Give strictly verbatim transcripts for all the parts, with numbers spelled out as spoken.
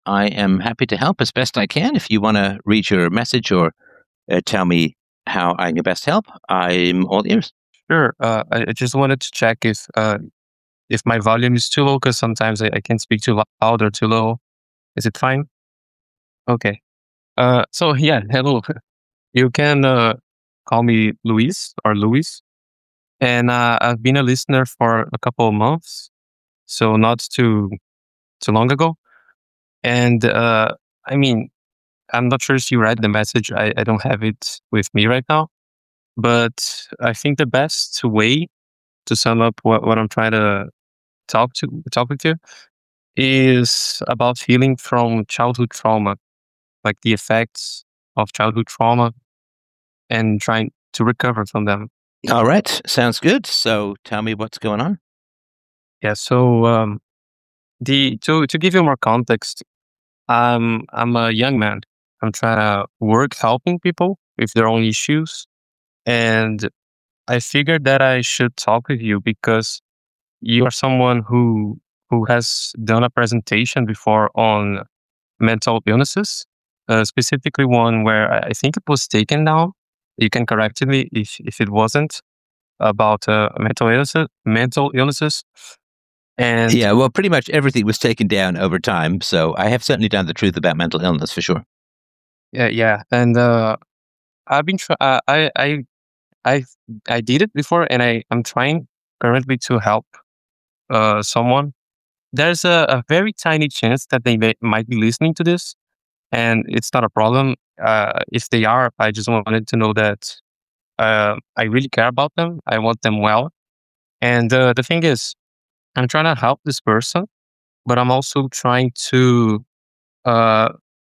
I am happy to help as best I can. If you want to read your message or uh, tell me how I can best help, I'm all ears. Sure. Uh, I, I just wanted to check if uh, if my volume is too low, because sometimes I, I can speak too loud or too low. Is it fine? Okay. Uh, so yeah, hello. You can uh, call me Luis or Luis, and uh, I've been a listener for a couple of months, so not too too long ago. And uh, I mean, I'm not sure if you read the message. I, I don't have it with me right now, but I think the best way to sum up what, what I'm trying to talk to talk with you is about healing from childhood trauma, like the effects of childhood trauma and trying to recover from them. All right. Sounds good. So tell me what's going on. Yeah. So um, the to to give you more context, I'm I'm a young man. I'm trying to work helping people with their own issues, and I figured that I should talk with you because you are someone who who has done a presentation before on mental illnesses, uh, specifically one where I I think it was taken down. You can correct me if if it wasn't about uh, mental illnesses. Mental illnesses, and Yeah, well, pretty much everything was taken down over time. So I have certainly done the truth about mental illness for sure. yeah, yeah, and uh, I've been try- uh, I I I I did it before, and I I'm trying currently to help uh someone. There's a, a very tiny chance that they may, might be listening to this, and it's not a problem. Uh, if they are, I just wanted to know that uh, I really care about them. I want them well. And uh, the thing is, I'm trying to help this person, but I'm also trying to. Uh,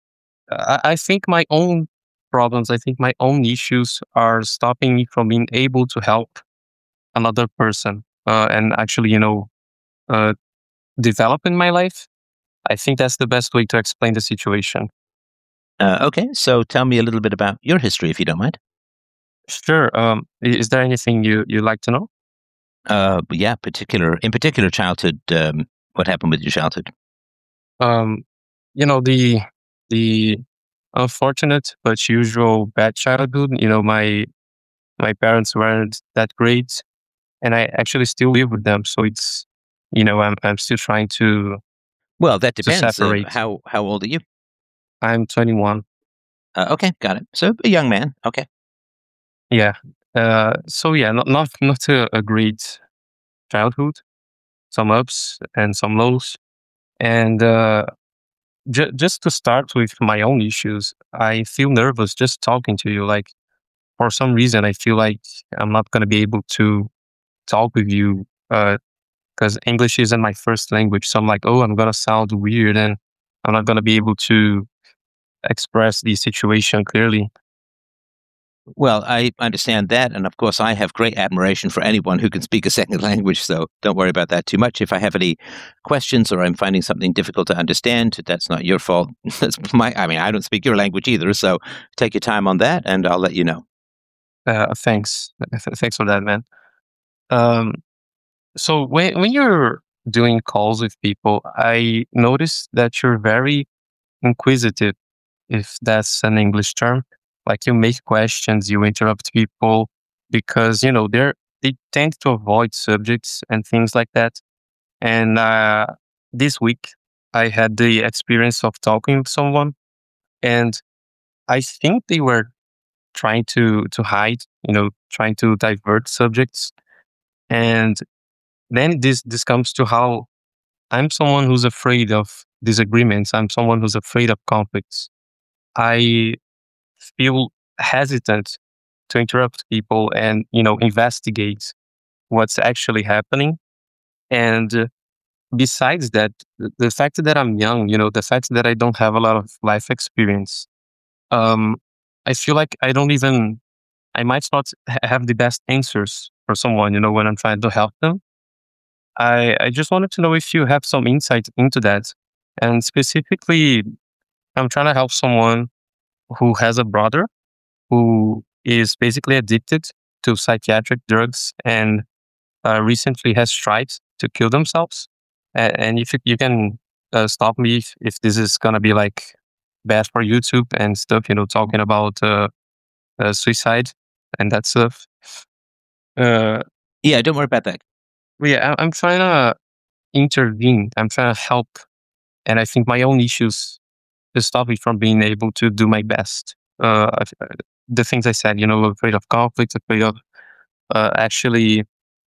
I, I think my own problems, I think my own issues are stopping me from being able to help another person uh, and actually, you know, uh, develop in my life. I think that's the best way to explain the situation. Uh, okay. So tell me a little bit about your history, if you don't mind. Sure. Um, i- is there anything you you like to know? Uh, yeah, particular in particular childhood. Um, what happened with your childhood? Um, you know the the unfortunate but usual bad childhood. You know, my my parents weren't that great, and I actually still live with them. So it's you know I'm I'm still trying to Well, that to depends. Uh, separate. how how old are you? I'm twenty-one. Uh, okay, got it. So a young man. Okay. Yeah. Uh, so yeah, not not not a, a great childhood. Some ups and some lows, and uh, Ju- just to start with my own issues, I feel nervous just talking to you. Like for some reason, I feel like I'm not going to be able to talk with you because English isn't my first language. So I'm like, oh, I'm going to sound weird and I'm not going to be able to express the situation clearly. Well, I understand that, and of course, I have great admiration for anyone who can speak a second language. So don't worry about that too much. If I have any questions or I'm finding something difficult to understand, that's not your fault. That's my. I mean, I don't speak your language either. So take your time on that, and I'll let you know. Uh, thanks, thanks for that, man. Um, so when when you're doing calls with people, I notice that you're very inquisitive, if that's an English term. Like you make questions, you interrupt people because you know they're they tend to avoid subjects and things like that. And uh, this week, I had the experience of talking with someone, and I think they were trying to to hide, you know, trying to divert subjects. And then this this comes to how I'm someone who's afraid of disagreements. I'm someone who's afraid of conflicts. I feel hesitant to interrupt people and you know investigate what's actually happening. And uh, besides that, th- the fact that I'm young, you know, the fact that I don't have a lot of life experience, um, I feel like I don't even I might not ha- have the best answers for someone, you know, when I'm trying to help them. I I just wanted to know if you have some insight into that, and specifically, I'm trying to help someone who has a brother who is basically addicted to psychiatric drugs and uh, recently has tried to kill themselves. A- And if you, you can uh, stop me if, if this is gonna be like bad for YouTube and stuff. You know, talking about uh, uh, suicide and that stuff. Uh, Yeah, don't worry about that. but yeah, I, I'm trying to intervene. I'm trying to help, and I think my own issues is stop me from being able to do my best. Uh, I- the things I said, you know, afraid of conflict, afraid of uh, actually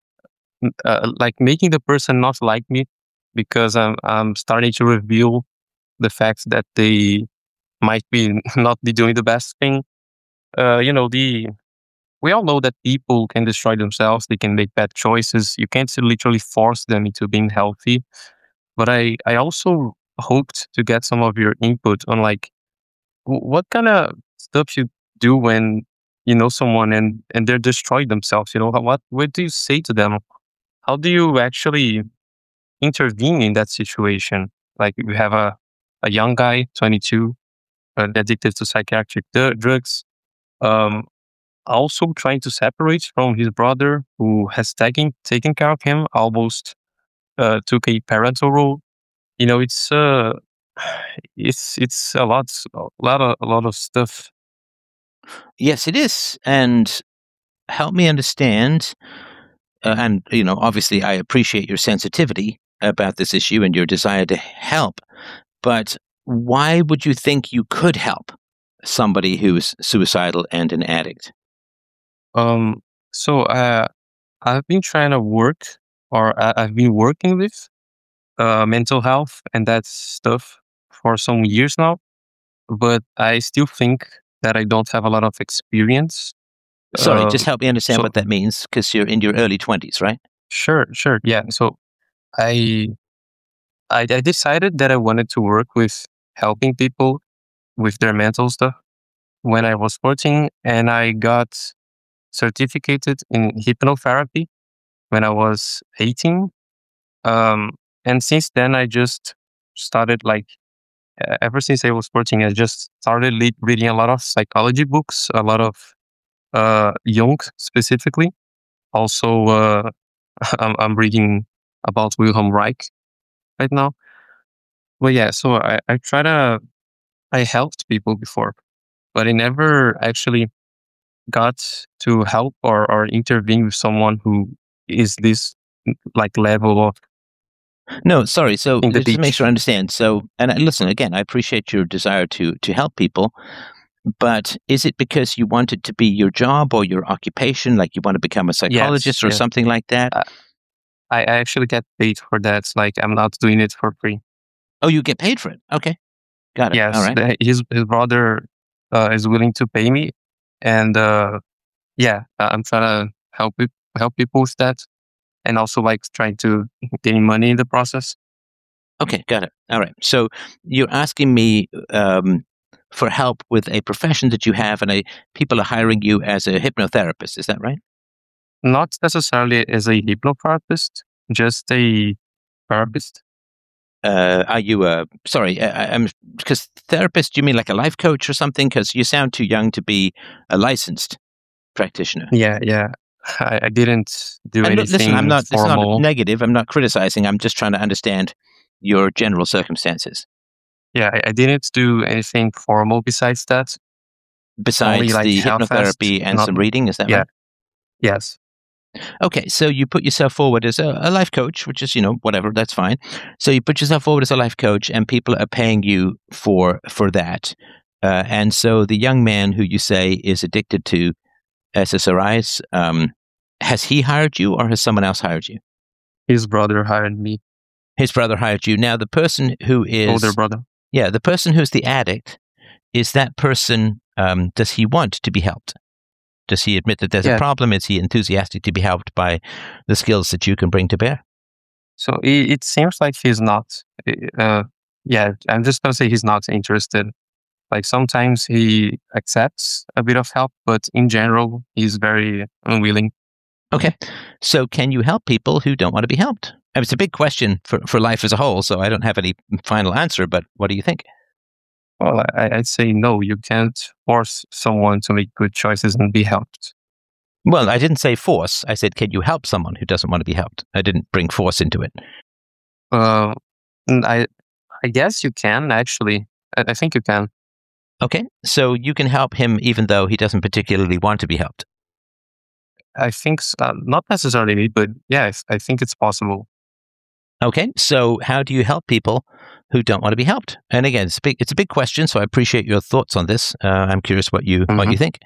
uh, like making the person not like me because I'm I'm starting to reveal the fact that they might be not be doing the best thing. Uh, you know, the we all know that people can destroy themselves. They can make bad choices. You can't literally force them into being healthy. But I I also hoped to get some of your input on like w- what kind of stuff you do when you know someone and and they're destroying themselves. You know, what what do you say to them? How do you actually intervene in that situation? Like you have a, a young guy, twenty-two, uh, addicted to psychiatric d- drugs, um, also trying to separate from his brother who has taken taken care of him, almost uh, took a parental role. You know, it's uh, it's it's a lot, a lot of a lot of stuff. Yes, it is. And help me understand. Uh, and, you know, obviously, I appreciate your sensitivity about this issue and your desire to help. But why would you think you could help somebody who's suicidal and an addict? Um, so uh, I've been trying to work, or I, I've been working with uh, mental health and that stuff for some years now, but I still think that I don't have a lot of experience. Sorry, Um, just help me understand so what that means because you're in your early twenties, right? sure, sure, yeah. So I, I I decided that I wanted to work with helping people with their mental stuff when I was fourteen, and I got certificated in hypnotherapy when I was eighteen. Um, and since then, I just started like uh, ever since I was fourteen, I just started le- reading a lot of psychology books, a lot of uh, Jung specifically. Also, uh, I'm, I'm reading about Wilhelm Reich right now. But yeah, so I, I try to, I helped people before, but I never actually got to help or, or intervene with someone who is this like level of No, sorry. So in the just to make beach. sure I understand. So, and I- listen again, I appreciate your desire to to help people, but is it because you want it to be your job or your occupation, like you want to become a Yes, psychologist or yes. something like that? I, I actually get paid for that. Like I'm not doing it for free. Oh, you get paid for it. Okay, got it. All Yes, right. the, his his brother uh, is willing to pay me, and uh, yeah, uh, I'm trying to help it, help people with that, and also like trying to gain money in the process. Okay, got it. All right. So you're asking me um, for help with a profession that you have, and a, people are hiring you as a hypnotherapist. Is that right? Not necessarily as a hypnotherapist, just a therapist. Uh, are you a sorry? I, I- I'm because therapist. You mean like a life coach or something? Because you sound too young to be a licensed practitioner. Yeah, yeah. I, I didn't do And look, listen, I'm anything not. It's not formal. negative. I'm not criticizing. I'm just trying to understand your general circumstances. Yeah, I, I didn't do anything formal besides that. Only Besides like the half-assed. hypnotherapy and Not. some reading, is that Yeah. right? Yes. Okay, so you put yourself forward as a, a life coach, which is, you know, whatever, that's fine. So you put yourself forward as a life coach, and people are paying you for for that. Uh, and so the young man who you say is addicted to S S R Is, um, has he hired you, or has someone else hired you? His brother hired me. His brother hired you. Now, the person who Older is, brother. yeah, the person who's the addict, is that person, um, does he want to be helped? Does he admit that there's a Yeah. problem? Is he enthusiastic to be helped by the skills that you can bring to bear? So it, it seems like he's not. Uh, yeah, I'm just gonna say he's not interested. Like sometimes he accepts a bit of help, but in general, he's very unwilling. Okay. So can you help people who don't want to be helped? I mean, it's a big question for, for life as a whole, so I don't have any final answer, but what do you think? Well, I, I'd say no. You can't force someone to make good choices and be helped. Well, I didn't say force. I said, can you help someone who doesn't want to be helped? I didn't bring force into it. Uh, and I I guess you can actually. I, I think you can. Okay, so you can help him even though he doesn't particularly want to be helped. I think s- uh, not necessarily me, but yeah, I, th- I think it's possible. Okay, so how do you help people who don't want to be helped? And again, it's a big, it's a big question, so I appreciate your thoughts on this. Uh, I'm curious what you what Hmm. you think.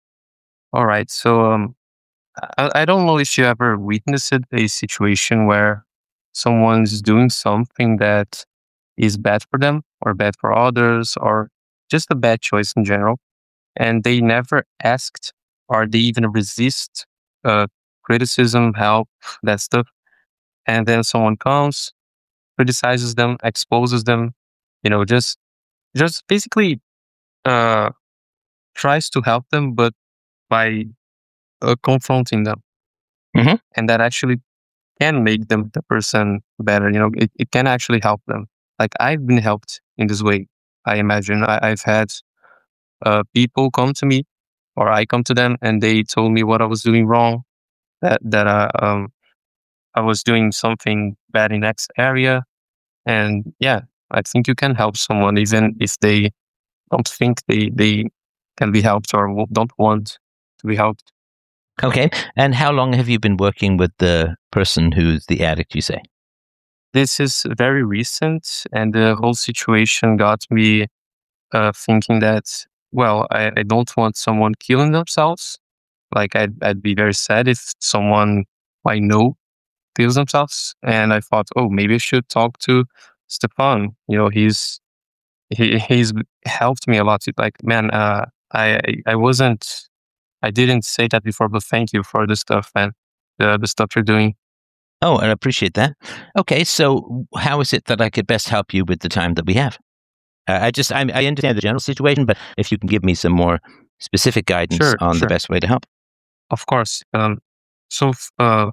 All right. So um, I, I don't know if you ever witnessed a situation where someone's doing something that is bad for them or bad for others or just a bad choice in general, and they never asked or they even resist uh, criticism, help, that stuff. And then someone comes, criticizes them, exposes them, you know, just just basically uh, tries to help them, but by uh, confronting them, Mhm. and that actually can make them the person better. You know, it, it can actually help them. Like I've been helped in this way. I imagine I, I've had uh, people come to me, or I come to them, and they told me what I was doing wrong. That that uh, um, I was doing something bad in X area, and yeah, I think you can help someone even if they don't think they they can be helped or w- don't want to be helped. Okay, and how long have you been working with the person who's the addict? You say. This is very recent, and the whole situation got me uh, thinking that, well, I, I don't want someone killing themselves. Like, I'd, I'd be very sad if someone I know kills themselves. And I thought, oh, maybe I should talk to Stefan. You know, he's he, he's helped me a lot. It's like, man, uh, I I I wasn't, I didn't say that before, but thank you for the stuff, man. The the stuff you're doing. Oh, I appreciate that. Okay, so how is it that I could best help you with the time that we have? Uh, I just I, I understand the general situation, but if you can give me some more specific guidance Sure, on the sure, best way to help. of course. Um, so, f- uh,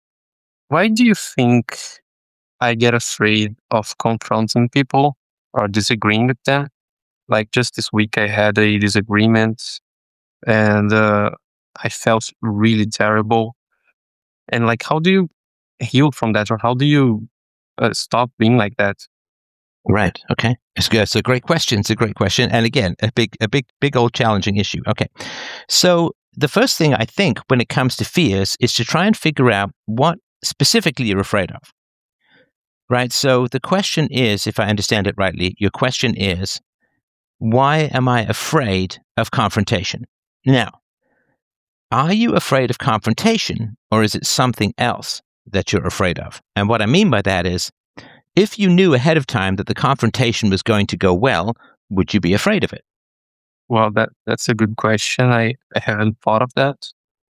why do you think I get afraid of confronting people or disagreeing with them? Like just this week, I had a disagreement, and uh, I felt really terrible. And like, how do you heal from that, or how do you uh, stop being like that? Right. Okay. It's, good. It's a great question. It's a great question, and again, a big, a big, big old challenging issue. Okay. So the first thing I think when it comes to fears is to try and figure out what specifically you're afraid of. Right. So the question is, if I understand it rightly, your question is, why am I afraid of confrontation? Now, are you afraid of confrontation, or is it something else that you're afraid of? And what I mean by that is, if you knew ahead of time that the confrontation was going to go well, would you be afraid of it? Well, that that's a good question. I, I haven't thought of that.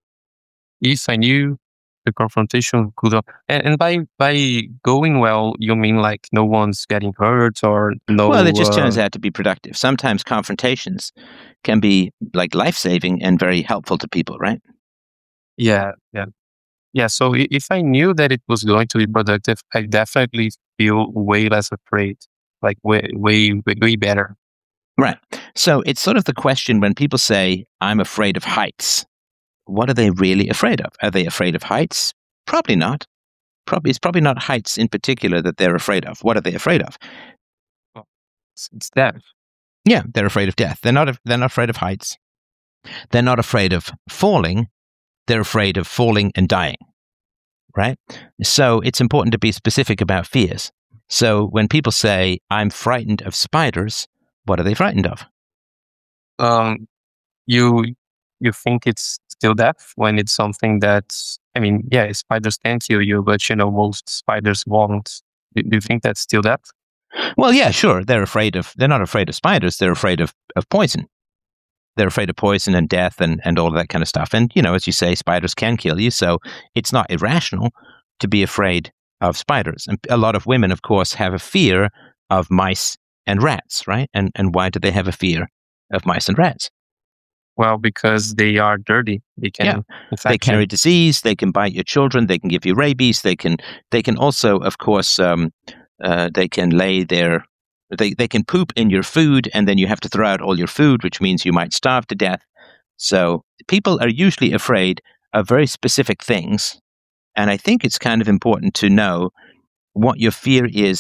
If I knew the confrontation could, have- and, and by by going well, you mean like no one's getting hurt or Well, it no? just Uh, turns out to be productive. Sometimes confrontations can be like life saving and very helpful to people, right? yeah, yeah. Yeah, so i- if I knew that it was going to be productive, I definitely feel way less afraid, like way, way, way, way better. Right. So it's sort of the question when people say, I'm afraid of heights, what are they really afraid of? Are they afraid of heights? Probably not. Probably, it's probably not heights in particular that they're afraid of. What are they afraid of? Well, It's, it's that. Yeah, they're afraid of death. They're not. They're not afraid of heights. They're not afraid of falling. They're afraid of falling and dying. Right. So it's important to be specific about fears. So when people say, "I'm frightened of spiders," what are they frightened of? Um, you you think it's still death when it's something that's, I mean, yeah, spiders can kill you, but you know most spiders won't. Do, do you think that's still death? Well, yeah, sure. They're afraid of. They're not afraid of spiders. They're afraid of of poison. They're afraid of poison and death and and all of that kind of stuff. And you know, as you say, spiders can kill you. So it's not irrational to be afraid of spiders. And a lot of women, of course, have a fear of mice and rats, right? And and why do they have a fear of mice and rats? Well, because they are dirty. They Yeah, can they infect carry you. disease. They can bite your children. They can give you rabies. They can they can also, of course, um, uh, they can lay their they they can poop in your food, and then you have to throw out all your food, which means you might starve to death. So people are usually afraid of very specific things, and I think it's kind of important to know what your fear is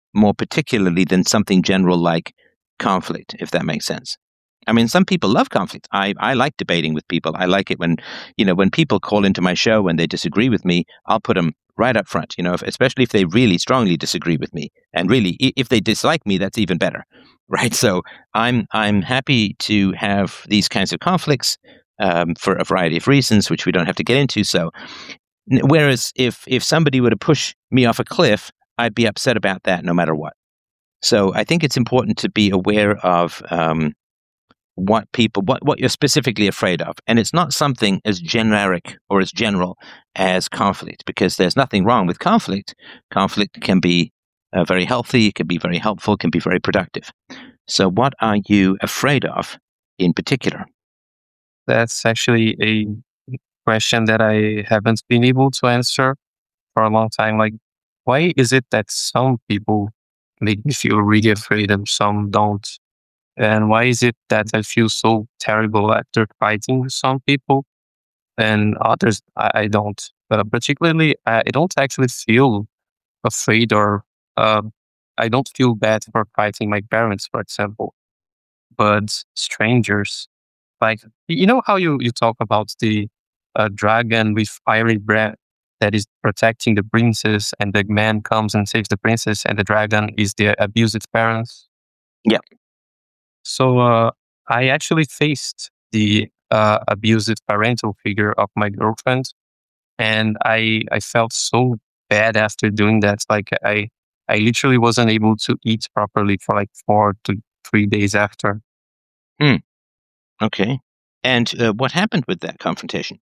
more particularly than something general like conflict, if that makes sense. I mean, some people love conflict. I, I like debating with people. I like it when, you know, when people call into my show and they disagree with me, I'll put them right up front, you know, if, especially if they really strongly disagree with me. And really, if they dislike me, that's even better, right? So I'm I'm happy to have these kinds of conflicts um, for a variety of reasons, which we don't have to get into. So, whereas if if somebody were to push me off a cliff, I'd be upset about that no matter what. So I think it's important to be aware of um, what people, what, what you're specifically afraid of. And it's not something as generic or as general as conflict, because there's nothing wrong with conflict. Conflict can be uh, very healthy, it can be very helpful, can be very productive. So what are you afraid of in particular? That's actually a question that I haven't been able to answer for a long time. Like, why is it that some people make me feel really afraid and some don't? And why is it that I feel so terrible after fighting with some people and others I, I don't? But particularly, I, I don't actually feel afraid or uh, I don't feel bad for fighting my parents, for example. But strangers, like, you know how you, you talk about the uh, dragon with fiery breath that is protecting the princess, and the man comes and saves the princess, and the dragon is the abusive parents? Yeah. So uh, I actually faced the uh, abusive parental figure of my girlfriend, and I I felt so bad after doing that. Like I I literally wasn't able to eat properly for like four to three days after. Hmm. Okay. And uh, what happened with that confrontation?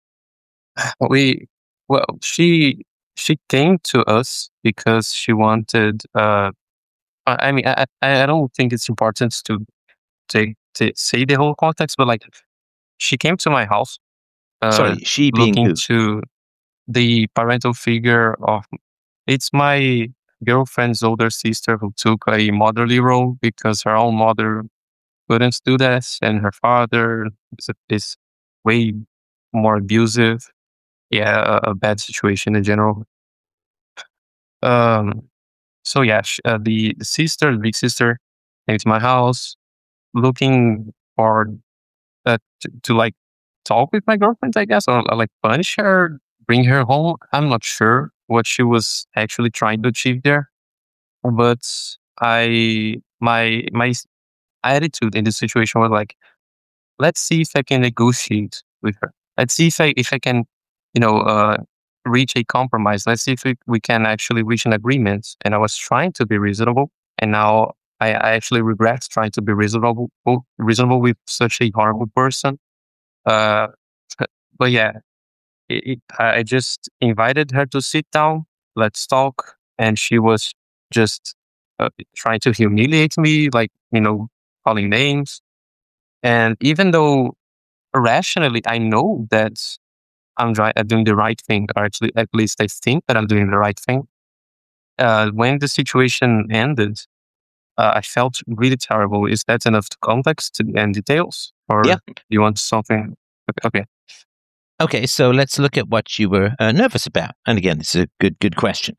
We well, she she came to us because she wanted. Uh, I I mean, I I I don't think it's important to take to say the whole context, but like she came to my house, uh, Sorry, she being looking who? to the parental figure of. It's my girlfriend's older sister who took a motherly role because her own mother couldn't do that, and her father is, is way more abusive. Yeah, a, a bad situation in general. Um, so yeah, sh- uh, the, the sister, the big sister, came to my house looking for uh, to, to like talk with my girlfriend, I guess, or, or like punish her, bring her home. I'm not sure what she was actually trying to achieve there, but I my my s- attitude in this situation was like, let's see if I can negotiate with her. Let's see if I if I can, you know, uh, reach a compromise. Let's see if we, we can actually reach an agreement. And I was trying to be reasonable, and now I, I actually regret trying to be reasonable reasonable with such a horrible person. Uh, but yeah, it, it, I I just invited her to sit down. Let's talk, and she was just uh, trying to humiliate me, like you know, calling names. And even though rationally, I know that I'm, dri- I'm doing the right thing, or actually, at least I think that I'm doing the right thing. Uh, when the situation ended, uh, I felt really terrible. Is that enough context and details, Yeah. or do you want something? Okay. Okay, so let's look at what you were uh, nervous about. And again, this is a good, good question.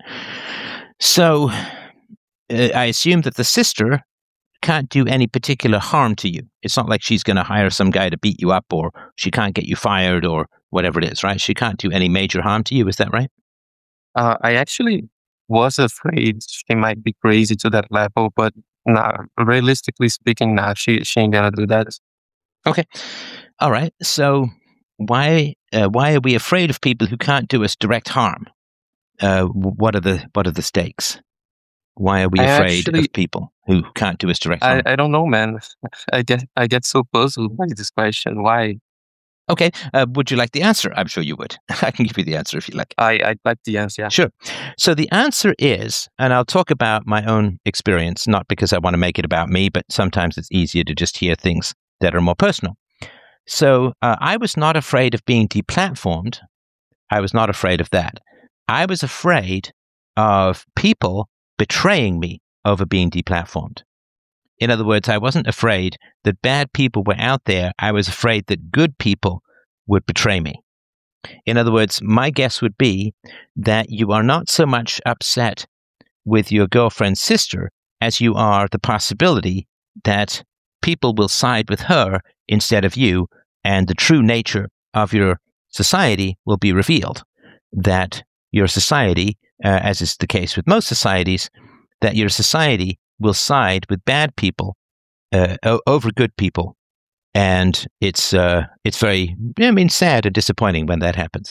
So uh, I assume that the sister can't do any particular harm to you. It's not like she's going to hire some guy to beat you up, or she can't get you fired, or whatever it is, right? She can't do any major harm to you. Is that right? Uh, I actually was afraid she might be crazy to that level, but nah, realistically speaking, nah, she she ain't gonna do that. Okay. All right. So why uh, why are we afraid of people who can't do us direct harm? Uh, what are the what are the stakes? Why are we I afraid of actually, people who can't do us direct I, harm? I don't know, man. I get I get so puzzled by this question. Why? Okay. Uh, would you like the answer? I'm sure you would. I can give you the answer if you like. I I like the answer. Yeah. Sure. So the answer is, and I'll talk about my own experience, not because I want to make it about me, but sometimes it's easier to just hear things that are more personal. So uh, I was not afraid of being deplatformed. I was not afraid of that. I was afraid of people betraying me over being deplatformed. In other words, I wasn't afraid that bad people were out there. I was afraid that good people would betray me. In other words, my guess would be that you are not so much upset with your girlfriend's sister as you are the possibility that people will side with her instead of you, and the true nature of your society will be revealed. That your society, uh, as is the case with most societies, that your society will side with bad people uh, o- over good people. And it's uh, it's very, I mean, sad and disappointing when that happens.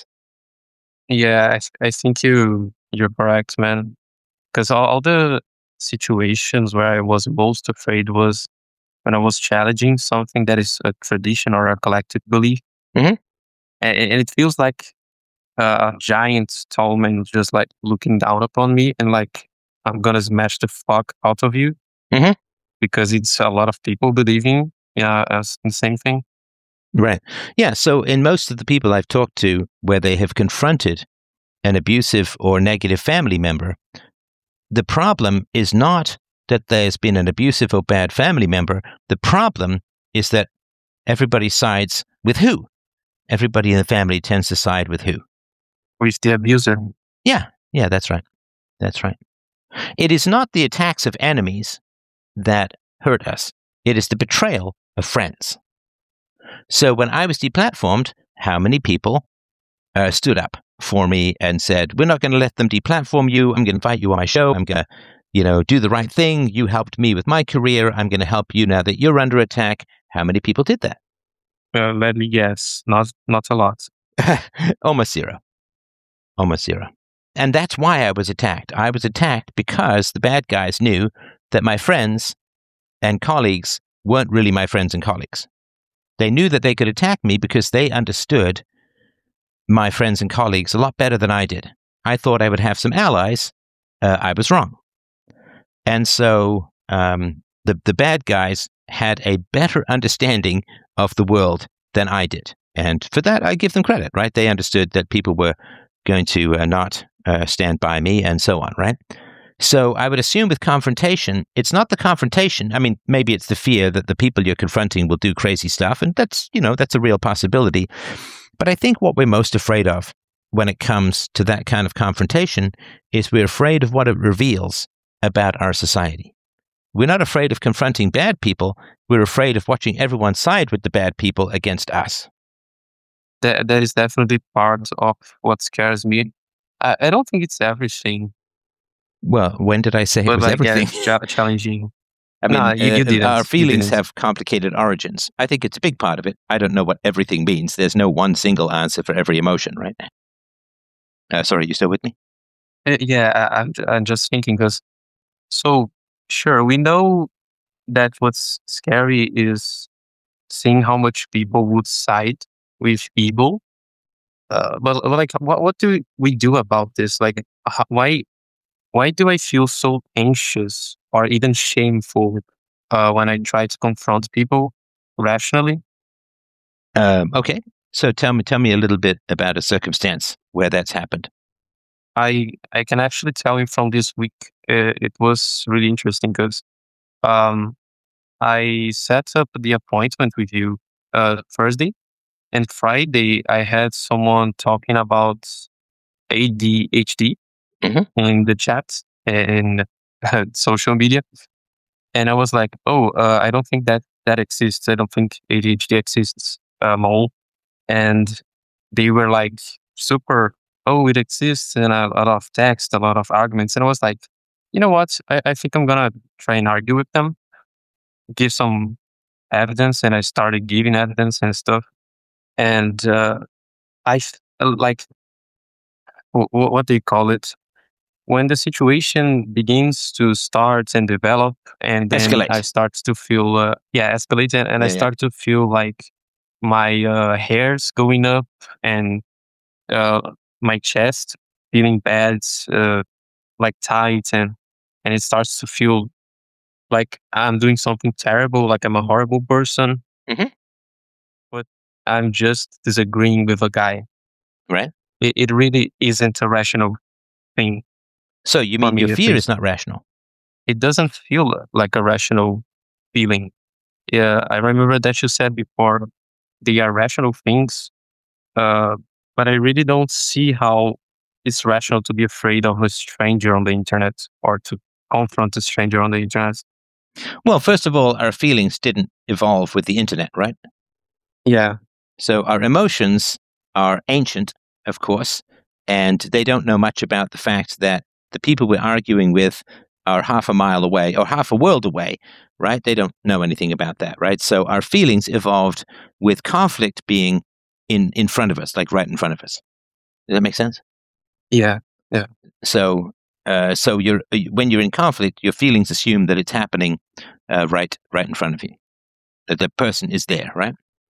Yeah, I, th- I think you you're correct, man. Because all, all the situations where I was most afraid was when I was challenging something that is a tradition or a collective belief, Mhm. and, and it feels like uh, a giant tall man just like looking down upon me and like I'm gonna smash the fuck out of you Mhm. because it's a lot of people believing yeah as the same thing. Right. Yeah. So, in most of the people I've talked to where they have confronted an abusive or negative family member, the problem is not that there's been an abusive or bad family member. The problem is that everybody sides with who? Everybody in the family tends to side with who? With the abuser. Yeah. Yeah, that's right. That's right. It is not the attacks of enemies that hurt us, it is the betrayal of friends. So, when I was deplatformed, how many people uh, stood up for me and said, "We're not going to let them deplatform you. I'm going to invite you on my show. I'm going to, you know, do the right thing. You helped me with my career. I'm going to help you now that you're under attack." How many people did that? Uh, let me guess, not not a lot. Almost zero. Almost zero. And that's why I was attacked. I was attacked because the bad guys knew that my friends and colleagues weren't really my friends and colleagues. They knew that they could attack me because they understood my friends and colleagues a lot better than I did. I thought I would have some allies. Uh, I was wrong. And so um, the, the bad guys had a better understanding of the world than I did. And for that, I give them credit, right? They understood that people were going to uh, not uh, stand by me and so on, right? So I would assume with confrontation, it's not the confrontation. I mean, maybe it's the fear that the people you're confronting will do crazy stuff. And that's, you know, that's a real possibility. But I think what we're most afraid of when it comes to that kind of confrontation is we're afraid of what it reveals about our society. We're not afraid of confronting bad people. We're afraid of watching everyone side with the bad people against us. That that is definitely part of what scares me. I, I don't think it's everything, Well, when did I say it but was like yeah, everything? it's cha- challenging. I No, mean, you, you uh, our didn't. You feelings didn't. have complicated origins. I think it's a big part of it. I don't know what everything means. There's no one single answer for every emotion, right? Uh, sorry, you still with me? Uh, Yeah, I, I'm, ju- I'm just thinking because so sure we know that what's scary is seeing how much people would side with evil. Uh, but but, like, what what do we do about this? Like, ho- why why do I feel so anxious or even shameful uh, when I try to confront people rationally? Um, okay. So tell me, tell me a little bit about a circumstance where that's happened. I I can actually tell you from this week, uh, it was really interesting because um, I set up the appointment with you uh, Thursday, and Friday I had someone talking about A D H D Mhm. in the chat and uh, social media, and I was like, oh, uh, I don't think that that exists. I don't think A D H D exists, uh, Mole. And they were like super, oh, it exists, and a lot of text, a lot of arguments. And I was like, you know what? I, I think I'm gonna try and argue with them, give some evidence, and I started giving evidence and stuff. And uh, I f- uh, like, w- w- what do you call it? When the situation begins to start and develop, and then I Escalate. start to feel, uh, yeah, escalate, and, and I Yeah, yeah. start to feel like my uh, hairs going up and uh, my chest feeling bad, uh, like tight, and and it starts to feel like I'm doing something terrible, like I'm a horrible person, Mhm. but I'm just disagreeing with a guy. Right. It, it really isn't a rational thing So you for mean your me, at fear is least. not rational? It doesn't feel like a rational feeling. Yeah, I remember that you said before they are rational things, uh, but I really don't see how it's rational to be afraid of a stranger on the internet or to confront a stranger on the internet. Well, first of all, our feelings didn't evolve with the internet, right? Yeah. So our emotions are ancient, of course, and they don't know much about the fact that the people we're arguing with are half a mile away or half a world away, right? They don't know anything about that, right? So our feelings evolved with conflict being in, in front of us, like right in front of us. Does that make sense? Yeah. Yeah. So, uh, so you're when you're in conflict, your feelings assume that it's happening uh, right, right in front of you. That the person is there, right?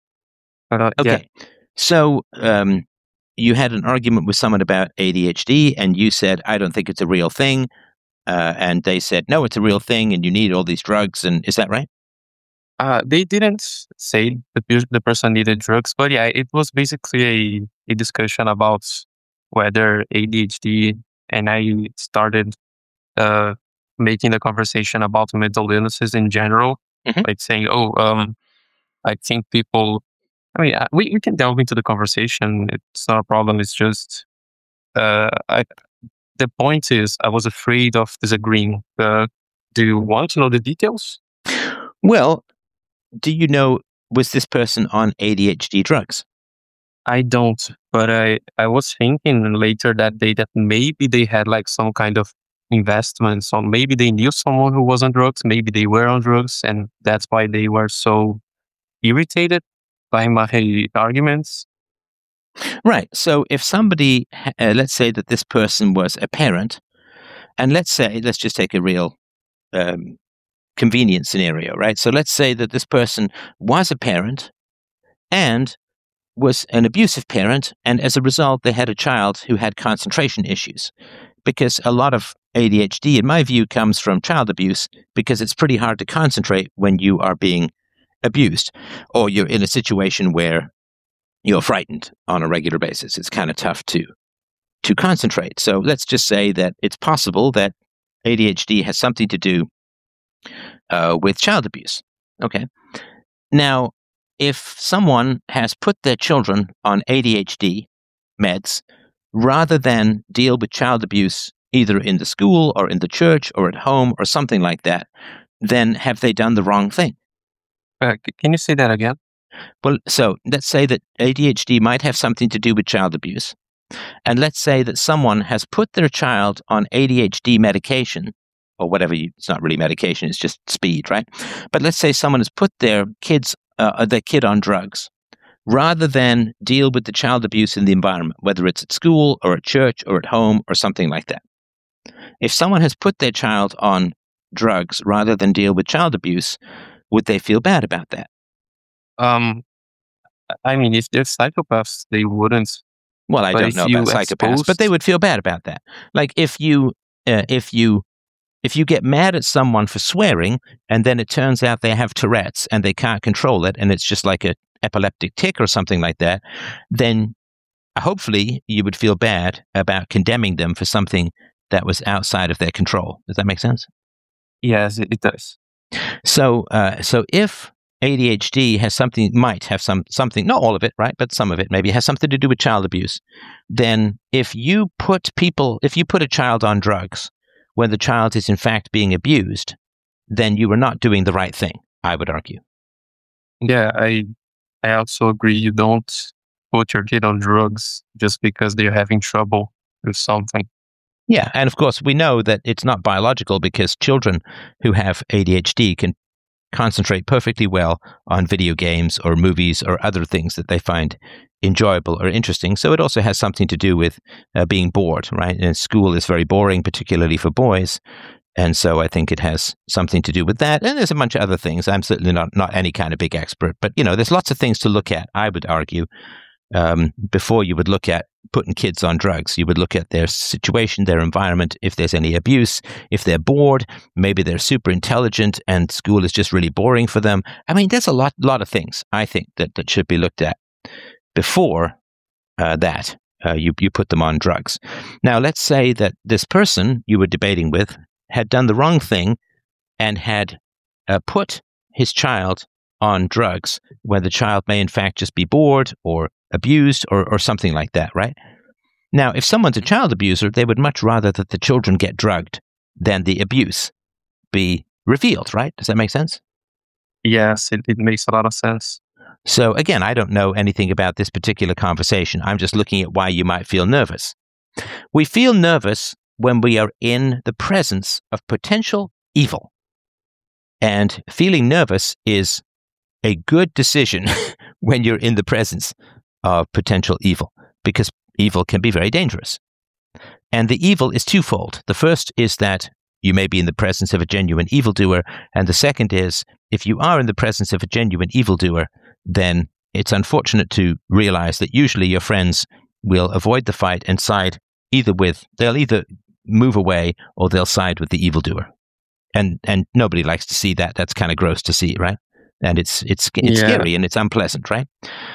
Uh, Okay. yeah. So, um, you had an argument with someone about A D H D, and you said, "I don't think it's a real thing," uh, and they said, "No, it's a real thing, and you need all these drugs." And is that right? Uh, they didn't say the pe- the person needed drugs, but yeah, it was basically a, a discussion about whether A D H D, and I started uh, making the conversation about mental illnesses in general, Mhm. like saying, "Oh, um, I think people." I mean, uh, we we can delve into the conversation. It's not a problem. It's just uh, I. The point is, I was afraid of disagreeing. Uh, do you want to know the details? Well, do you know, was this person on A D H D drugs? I don't, but I, I was thinking later that day that maybe they had like some kind of investments, or maybe they knew someone who was on drugs, maybe they were on drugs, and that's why they were so irritated by my arguments. Right. So if somebody, ha- uh, let's say that this person was a parent, and let's say, let's just take a real um, convenient scenario, right? So let's say that this person was a parent and was an abusive parent, and as a result, they had a child who had concentration issues. Because a lot of A D H D, in my view, comes from child abuse, because it's pretty hard to concentrate when you are being abused, or you're in a situation where you're frightened on a regular basis. It's kind of tough to to concentrate. So let's just say that it's possible that A D H D has something to do uh, with child abuse. Okay. Now, if someone has put their children on A D H D meds rather than deal with child abuse either in the school or in the church or at home or something like that, then have they done the wrong thing? Uh, c- can you say that again? Well, so let's say that A D H D might have something to do with child abuse. And let's say that someone has put their child on A D H D medication or whatever. You, it's not really medication, it's just speed, right? But let's say someone has put their kids, uh, their kid on drugs rather than deal with the child abuse in the environment, whether it's at school or at church or at home or something like that. If someone has put their child on drugs rather than deal with child abuse, would they feel bad about that? Um, I mean, if they're psychopaths, they wouldn't. Well, I But don't if know you about psychopaths, but they exposed, would feel bad about that. Like if you, uh, if you, if you get mad at someone for swearing, and then it turns out they have Tourette's and they can't control it, and it's just like a epileptic tick or something like that, then hopefully you would feel bad about condemning them for something that was outside of their control. Does that make sense? yes, it, it does. So, uh, so if A D H D has something, might have some something, not all of it, right, but some of it maybe has something to do with child abuse, then if you put people, if you put a child on drugs when the child is in fact being abused, then you are not doing the right thing, I would argue. Yeah, I I also agree. You don't put your kid on drugs just because they're having trouble with something. Yeah, and of course we know that it's not biological because children who have A D H D can concentrate perfectly well on video games or movies or other things that they find enjoyable or interesting. So it also has something to do with uh, being bored, right? And school is very boring, particularly for boys. And so I think it has something to do with that. And there's a bunch of other things. I'm certainly not, not any kind of big expert, but you know, there's lots of things to look at, I would argue, um, before you would look at putting kids on drugs. You would look at their situation, their environment, if there's any abuse, if they're bored, maybe they're super intelligent and school is just really boring for them. I mean, there's a lot, lot of things I think that, that should be looked at before uh, that uh, you, you put them on drugs. Now, let's say that this person you were debating with had done the wrong thing and had uh, put his child on drugs when the child may in fact just be bored or abused or, or something like that, right? Now, if someone's a child abuser, they would much rather that the children get drugged then the abuse be revealed, right? Does that make sense? Yes, it, it makes a lot of sense. So again, I don't know anything about this particular conversation. I'm just looking at why you might feel nervous. We feel nervous when we are in the presence of potential evil. And feeling nervous is a good decision when you're in the presence of potential evil, because evil can be very dangerous. And the evil is twofold. The first is that you may be in the presence of a genuine evildoer, and the second is, if you are in the presence of a genuine evildoer, then it's unfortunate to realize that usually your friends will avoid the fight and side either with, they'll either move away or they'll side with the evildoer. And and nobody likes to see that. That's kind of gross to see, right? And it's it's it's Yeah. scary and it's unpleasant, right?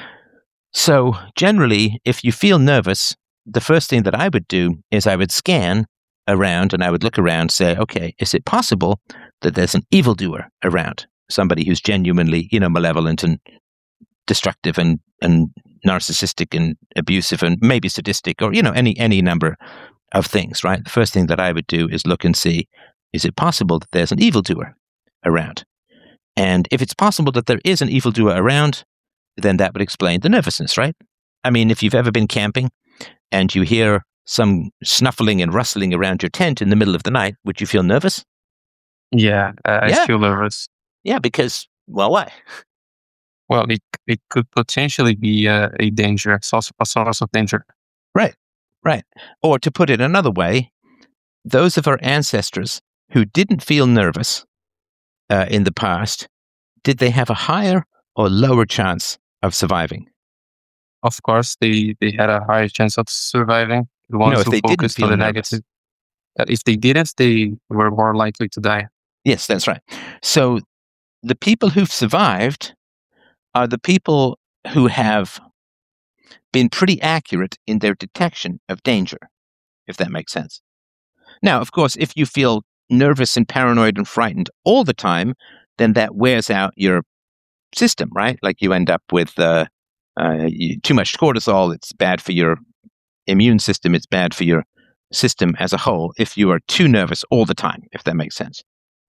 So generally, if you feel nervous, the first thing that I would do is I would scan around and I would look around, say, okay, is it possible that there's an evildoer around? Somebody who's genuinely, you know, malevolent and destructive and, and narcissistic and abusive and maybe sadistic, or, you know, any any number of things, right? The first thing that I would do is look and see, is it possible that there's an evildoer around? And if it's possible that there is an evildoer around, then that would explain the nervousness, right? I mean, if you've ever been camping and you hear some snuffling and rustling around your tent in the middle of the night, would you feel nervous? Yeah, uh, I Yeah. feel nervous. Yeah, because, well, why? Well, it it could potentially be uh, a danger, a source, a source of danger. Right, right. Or to put it another way, those of our ancestors who didn't feel nervous uh, in the past, did they have a higher or lower chance of surviving? Of course, they, they had a higher chance of surviving. The ones No, if who they didn't focused feel on the nervous. negative. Uh, if they didn't, they were more likely to die. Yes, that's right. So the people who've survived are the people who have been pretty accurate in their detection of danger, if that makes sense. Now, of course, if you feel nervous and paranoid and frightened all the time, then that wears out your system, right? Like you end up with uh, uh, you, too much cortisol. It's bad for your immune system. It's bad for your system as a whole if you are too nervous all the time, if that makes sense.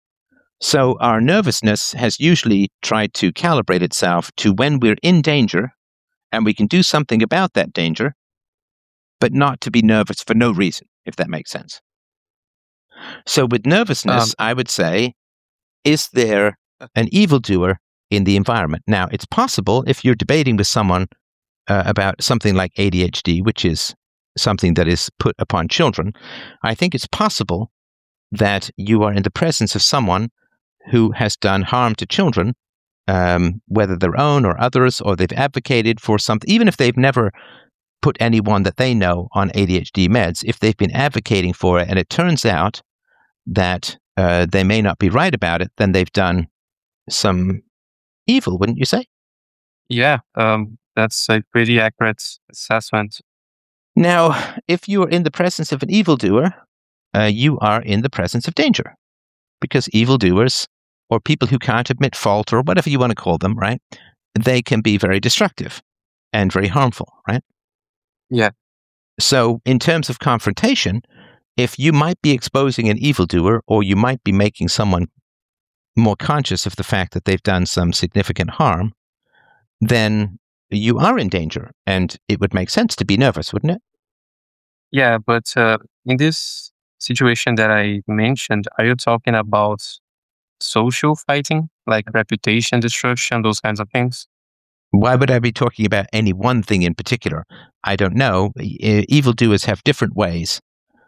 So our nervousness has usually tried to calibrate itself to when we're in danger and we can do something about that danger, but not to be nervous for no reason, if that makes sense. So with nervousness, Um, I would say, is there an evildoer in the environment? Now, it's possible if you're debating with someone uh, about something like A D H D, which is something that is put upon children, I think it's possible that you are in the presence of someone who has done harm to children, um, whether their own or others, or they've advocated for something, even if they've never put anyone that they know on A D H D meds, if they've been advocating for it and it turns out that uh, they may not be right about it, then they've done some evil, wouldn't you say? yeah, um, that's a pretty accurate assessment. Now, if you are in the presence of an evildoer, uh, you are in the presence of danger, because evildoers, or people who can't admit fault, or whatever you want to call them, right, they can be very destructive and very harmful, right? Yeah. So in terms of confrontation, if you might be exposing an evildoer, or you might be making someone more conscious of the fact that they've done some significant harm, then you are in danger, and it would make sense to be nervous, wouldn't it? Yeah, but uh, in this situation that I mentioned, are you talking about social fighting, like reputation destruction, those kinds of things? Why would I be talking about any one thing in particular? I don't know. E- Evildoers have different ways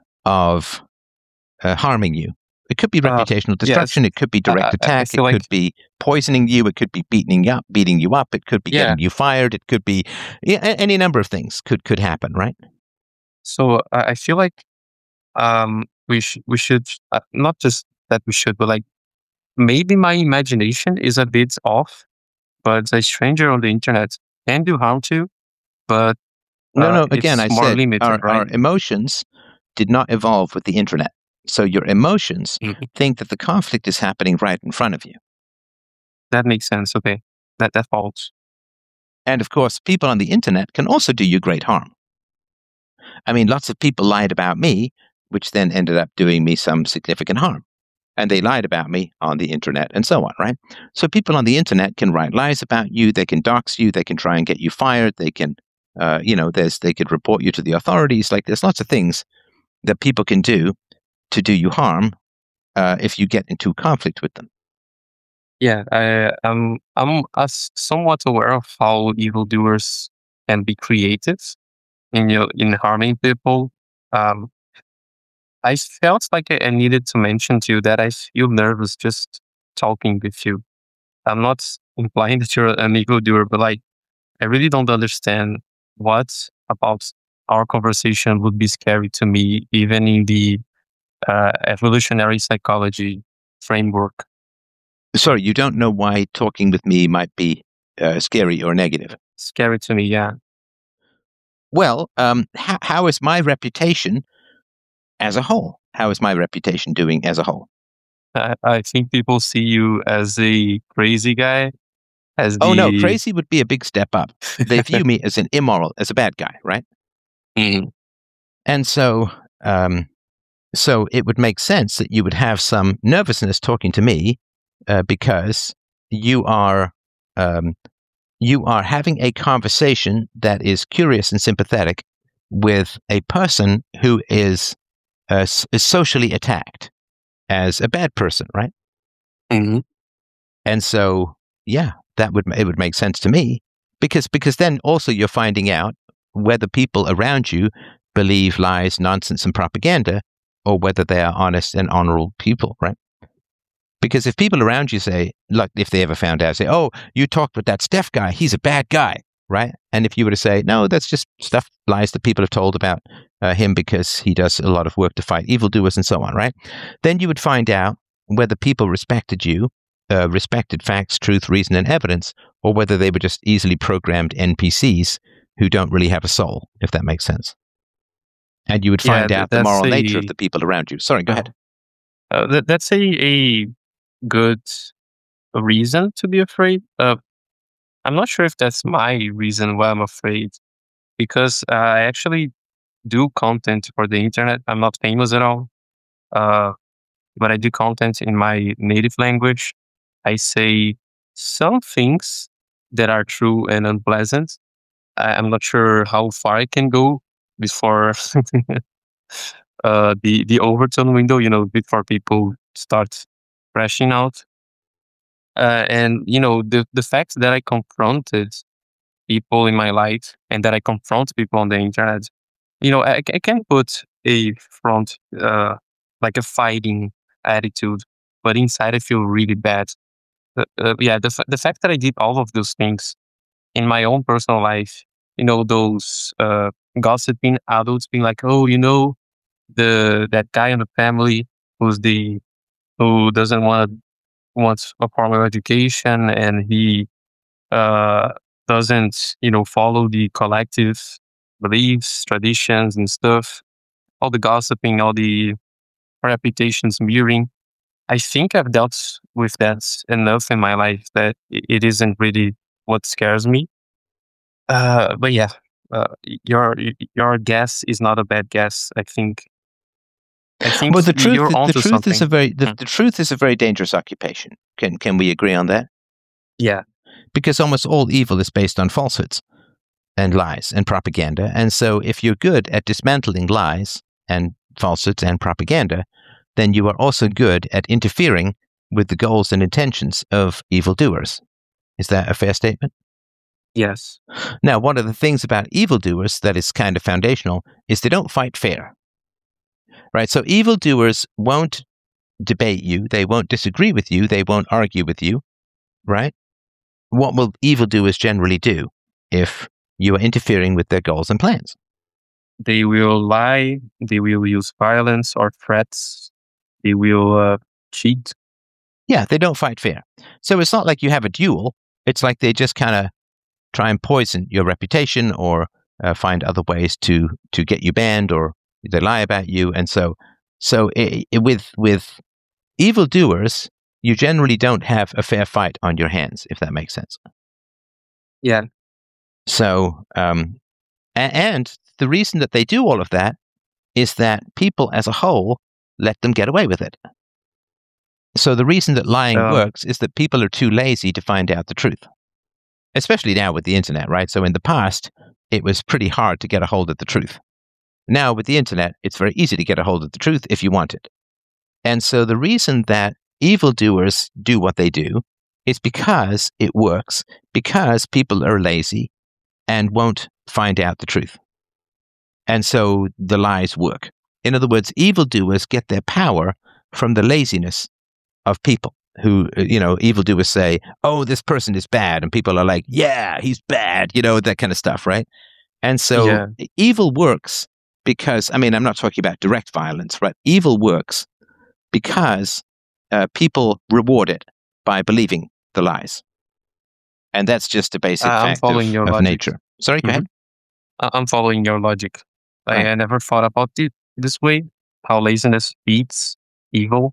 of uh, harming you. It could be Uh, reputational yes. destruction. It could be direct I- I- I attack. It feel like- could be poisoning you. It could be beating you up. Beating you up. It could be Yeah. getting you fired. It could be yeah, a- any number of things could could happen, right? So I I feel like um, we sh- we should uh, not just that we should, but like maybe my imagination is a bit off, but a stranger on the internet can do harm too. But No, uh, no. Again, I it's more said limited, our, right? our emotions did not evolve with the internet. So your emotions Mhm. think that the conflict is happening right in front of you. That makes sense. Okay, that that follows. And of course, people on the internet can also do you great harm. I mean, lots of people lied about me which then ended up doing me some significant harm. And they lied about me on the internet and so on, right? So people on the internet can write lies about you. They can dox you. They can try and get you fired. They can, uh, you know, there's they could report you to the authorities. Like there's lots of things that people can do to do you harm uh, if you get into conflict with them. Yeah, I, I'm I'm as somewhat aware of how evildoers can be creative in you know, in harming people. Um, I felt like I, I needed to mention to you that I feel nervous just talking with you. I'm not implying that you're an evildoer, but like I really don't understand what about our conversation would be scary to me, even in the uh, evolutionary psychology framework. Sorry, you don't know why talking with me might be uh, scary or negative. Scary to me, yeah. Well, um, how, how is my reputation as a whole? How is my reputation doing as a whole? I, I think people see you as a crazy guy. As oh the... no, crazy would be a big step up. They view me as an immoral, as a bad guy, right? Mm. And so, um, so it would make sense that you would have some nervousness talking to me uh, because you are um, you are having a conversation that is curious and sympathetic with a person who is uh, is socially attacked as a bad person, right? Mm-hmm. And so, yeah, that would it would make sense to me because because then also you're finding out whether people around you believe lies, nonsense, and propaganda, or whether they are honest and honorable people, right? Because if people around you say, like, if they ever found out, say, "Oh, you talked with that Steph guy; he's a bad guy," right? And if you were to say, "No, that's just stuff, lies that people have told about uh, him because he does a lot of work to fight evildoers and so on," right? Then you would find out whether people respected you, uh, respected facts, truth, reason, and evidence, or whether they were just easily programmed N P Cs who don't really have a soul, if that makes sense. And you would find Yeah, out the moral a, nature of the people around you. Sorry, go ahead. Uh, that, that's a, a good reason to be afraid. Uh, I'm not sure if that's my reason why I'm afraid, because uh, I actually do content for the internet. I'm not famous at all, uh, but I do content in my native language. I say some things that are true and unpleasant. I, I'm not sure how far I can go before uh, the the overtone window, you know, before people start crashing out. Uh, and you know, the the fact that I confronted people in my life and that I confront people on the internet, you know, I, I can put a front, uh, like a fighting attitude, but inside I feel really bad. Uh, uh, yeah, the fa- the fact that I did all of those things in my own personal life, you know, those uh, gossiping adults being like, oh, you know, the that guy in the family who's the who doesn't want wants a formal education and he uh, doesn't you know follow the collective beliefs, traditions, and stuff. All the gossiping, all the reputations mirroring. I think I've dealt with that enough in my life that i- it isn't really what scares me. Uh, but yeah, uh, your your guess is not a bad guess. I think I think Well, the truth, you're the, the onto truth is a something. very, the, Mm. the truth is a very dangerous occupation. Can can we agree on that? Yeah, Because almost all evil is based on falsehoods and lies and propaganda. And so, if you're good at dismantling lies and falsehoods and propaganda, then you are also good at interfering with the goals and intentions of evildoers. Is that a fair statement? yes. Now, one of the things about evildoers that is kind of foundational is they don't fight fair. Right? So evildoers won't debate you, they won't disagree with you, they won't argue with you, right? What will evildoers generally do if you are interfering with their goals and plans? They will lie. They will use violence or threats. They will uh, cheat. Yeah, they don't fight fair. So it's not like you have a duel. It's like they just kind of try and poison your reputation or uh, find other ways to to get you banned, or they lie about you. And so, so i i with with evildoers, you generally don't have a fair fight on your hands, if that makes sense. Yeah. So, um, a- and the reason that they do all of that is that people as a whole let them get away with it. So the reason that lying Um, works is that people are too lazy to find out the truth, especially now with the internet, right? So in the past, it was pretty hard to get a hold of the truth. Now with the internet, it's very easy to get a hold of the truth if you want it. And so the reason that evildoers do what they do is because it works, because people are lazy and won't find out the truth. And so the lies work. In other words, evildoers get their power from the laziness of people who, you know, evildoers say, oh, this person is bad. And people are like, yeah, he's bad, you know, that kind of stuff, right? And so yeah. evil works because, I mean, I'm not talking about direct violence, right? Evil works because uh, people reward it by believing the lies. And that's just a basic Uh, I'm fact following of, your of logic. nature. Sorry, go Mhm. ahead. I- I'm following your logic. I, Right. I never thought about it this way. How laziness beats evil.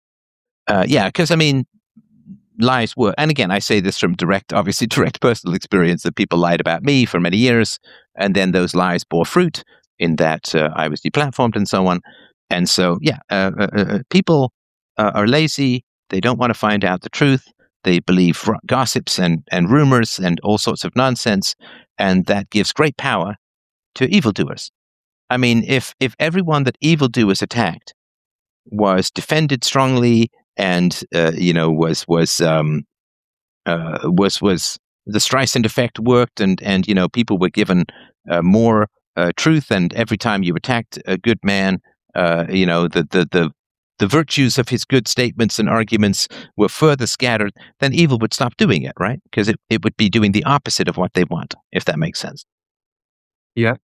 Uh, yeah, because I mean, lies work. And again, I say this from direct, obviously, direct personal experience that people lied about me for many years. And then those lies bore fruit in that uh, I was deplatformed and so on. And so, yeah, uh, uh, uh, people uh, are lazy. They don't want to find out the truth. They believe r- gossips and, and rumors and all sorts of nonsense. And that gives great power to evildoers. I mean, if, if everyone that evildoers attacked was defended strongly and uh, you know was was um, uh, was was the Streisand effect worked, and and you know people were given uh, more uh, truth, and every time you attacked a good man, uh, you know the the the the virtues of his good statements and arguments were further scattered, then evil would stop doing it, right? Because it, it would be doing the opposite of what they want, if that makes sense. Yeah.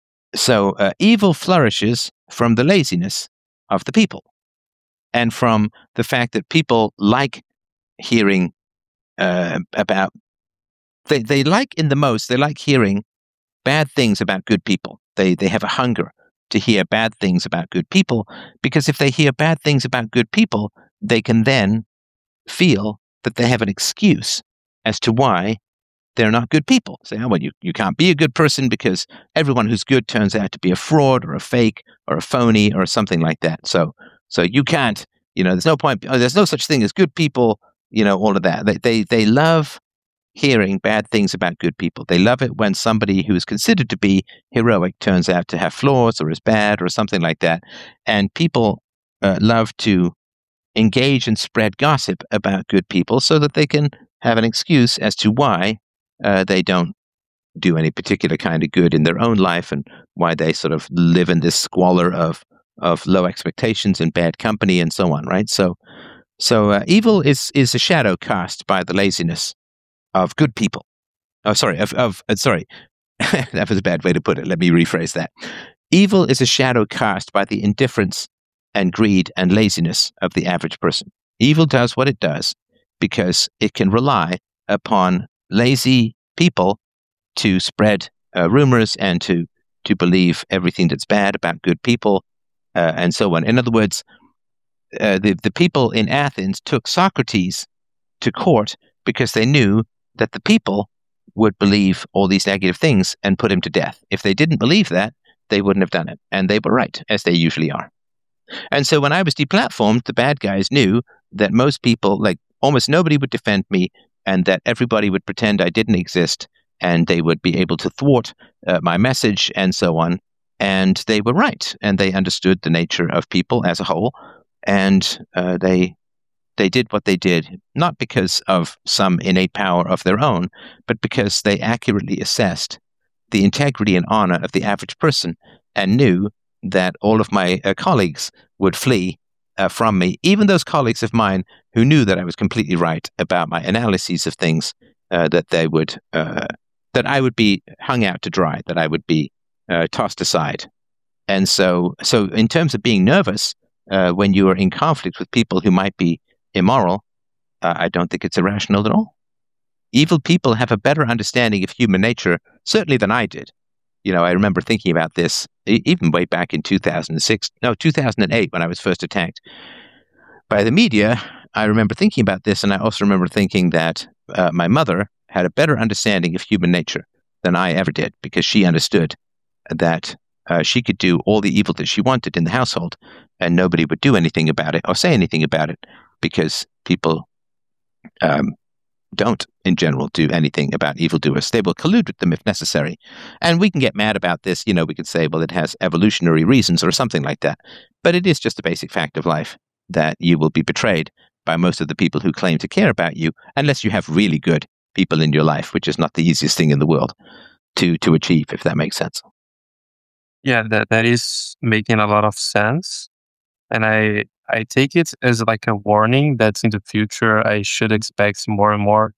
So uh, evil flourishes from the laziness of the people, and from the fact that people like hearing uh, about they, they like in the most they like hearing bad things about good people. They they have a hunger to hear bad things about good people, because if they hear bad things about good people, they can then feel that they have an excuse as to why they're not good people. Say, oh, well, you, you can't be a good person because everyone who's good turns out to be a fraud or a fake or a phony or something like that. So so you can't, you know, there's no point, oh, there's no such thing as good people, you know, all of that. They, they, they love hearing bad things about good people. They love it when somebody who is considered to be heroic turns out to have flaws or is bad or something like that. And people uh, love to engage and spread gossip about good people so that they can have an excuse as to why uh, they don't do any particular kind of good in their own life, and why they sort of live in this squalor of of low expectations and bad company and so on, right? So, so uh, evil is is a shadow cast by the laziness of good people. Oh, sorry, of of uh, sorry, that was a bad way to put it. Let me rephrase that. Evil is a shadow cast by the indifference and greed and laziness of the average person. Evil does what it does because it can rely upon lazy people to spread uh, rumors and to to believe everything that's bad about good people, uh, and so on. In other words, uh, the the people in Athens took Socrates to court because they knew that the people would believe all these negative things and put him to death. If they didn't believe that, they wouldn't have done it, and they were right, as they usually are. And so when I was deplatformed, the bad guys knew that most people, like almost nobody, would defend me, and that everybody would pretend I didn't exist, and they would be able to thwart uh, my message and so on. And they were right, and they understood the nature of people as a whole, and uh, they they did what they did, not because of some innate power of their own, but because they accurately assessed the integrity and honor of the average person and knew that all of my uh, colleagues would flee uh, from me, even those colleagues of mine who knew that I was completely right about my analyses of things, uh, that they would, uh, that I would be hung out to dry, that I would be uh, tossed aside. And so, so in terms of being nervous, uh, when you are in conflict with people who might be immoral, uh, I don't think it's irrational at all. Evil people have a better understanding of human nature, certainly than I did. You know, I remember thinking about this even way back in two thousand six, no, two thousand eight, when I was first attacked by the media. I remember thinking about this, and I also remember thinking that uh, my mother had a better understanding of human nature than I ever did, because she understood that uh, she could do all the evil that she wanted in the household, and nobody would do anything about it or say anything about it, because people um, don't, in general, do anything about evildoers. They will collude with them if necessary. And we can get mad about this. You know, we could say, well, it has evolutionary reasons or something like that. But it is just a basic fact of life that you will be betrayed by most of the people who claim to care about you, unless you have really good people in your life, which is not the easiest thing in the world to to achieve, if that makes sense. Yeah, that, that is making a lot of sense. And I I take it as like a warning that in the future I should expect more and more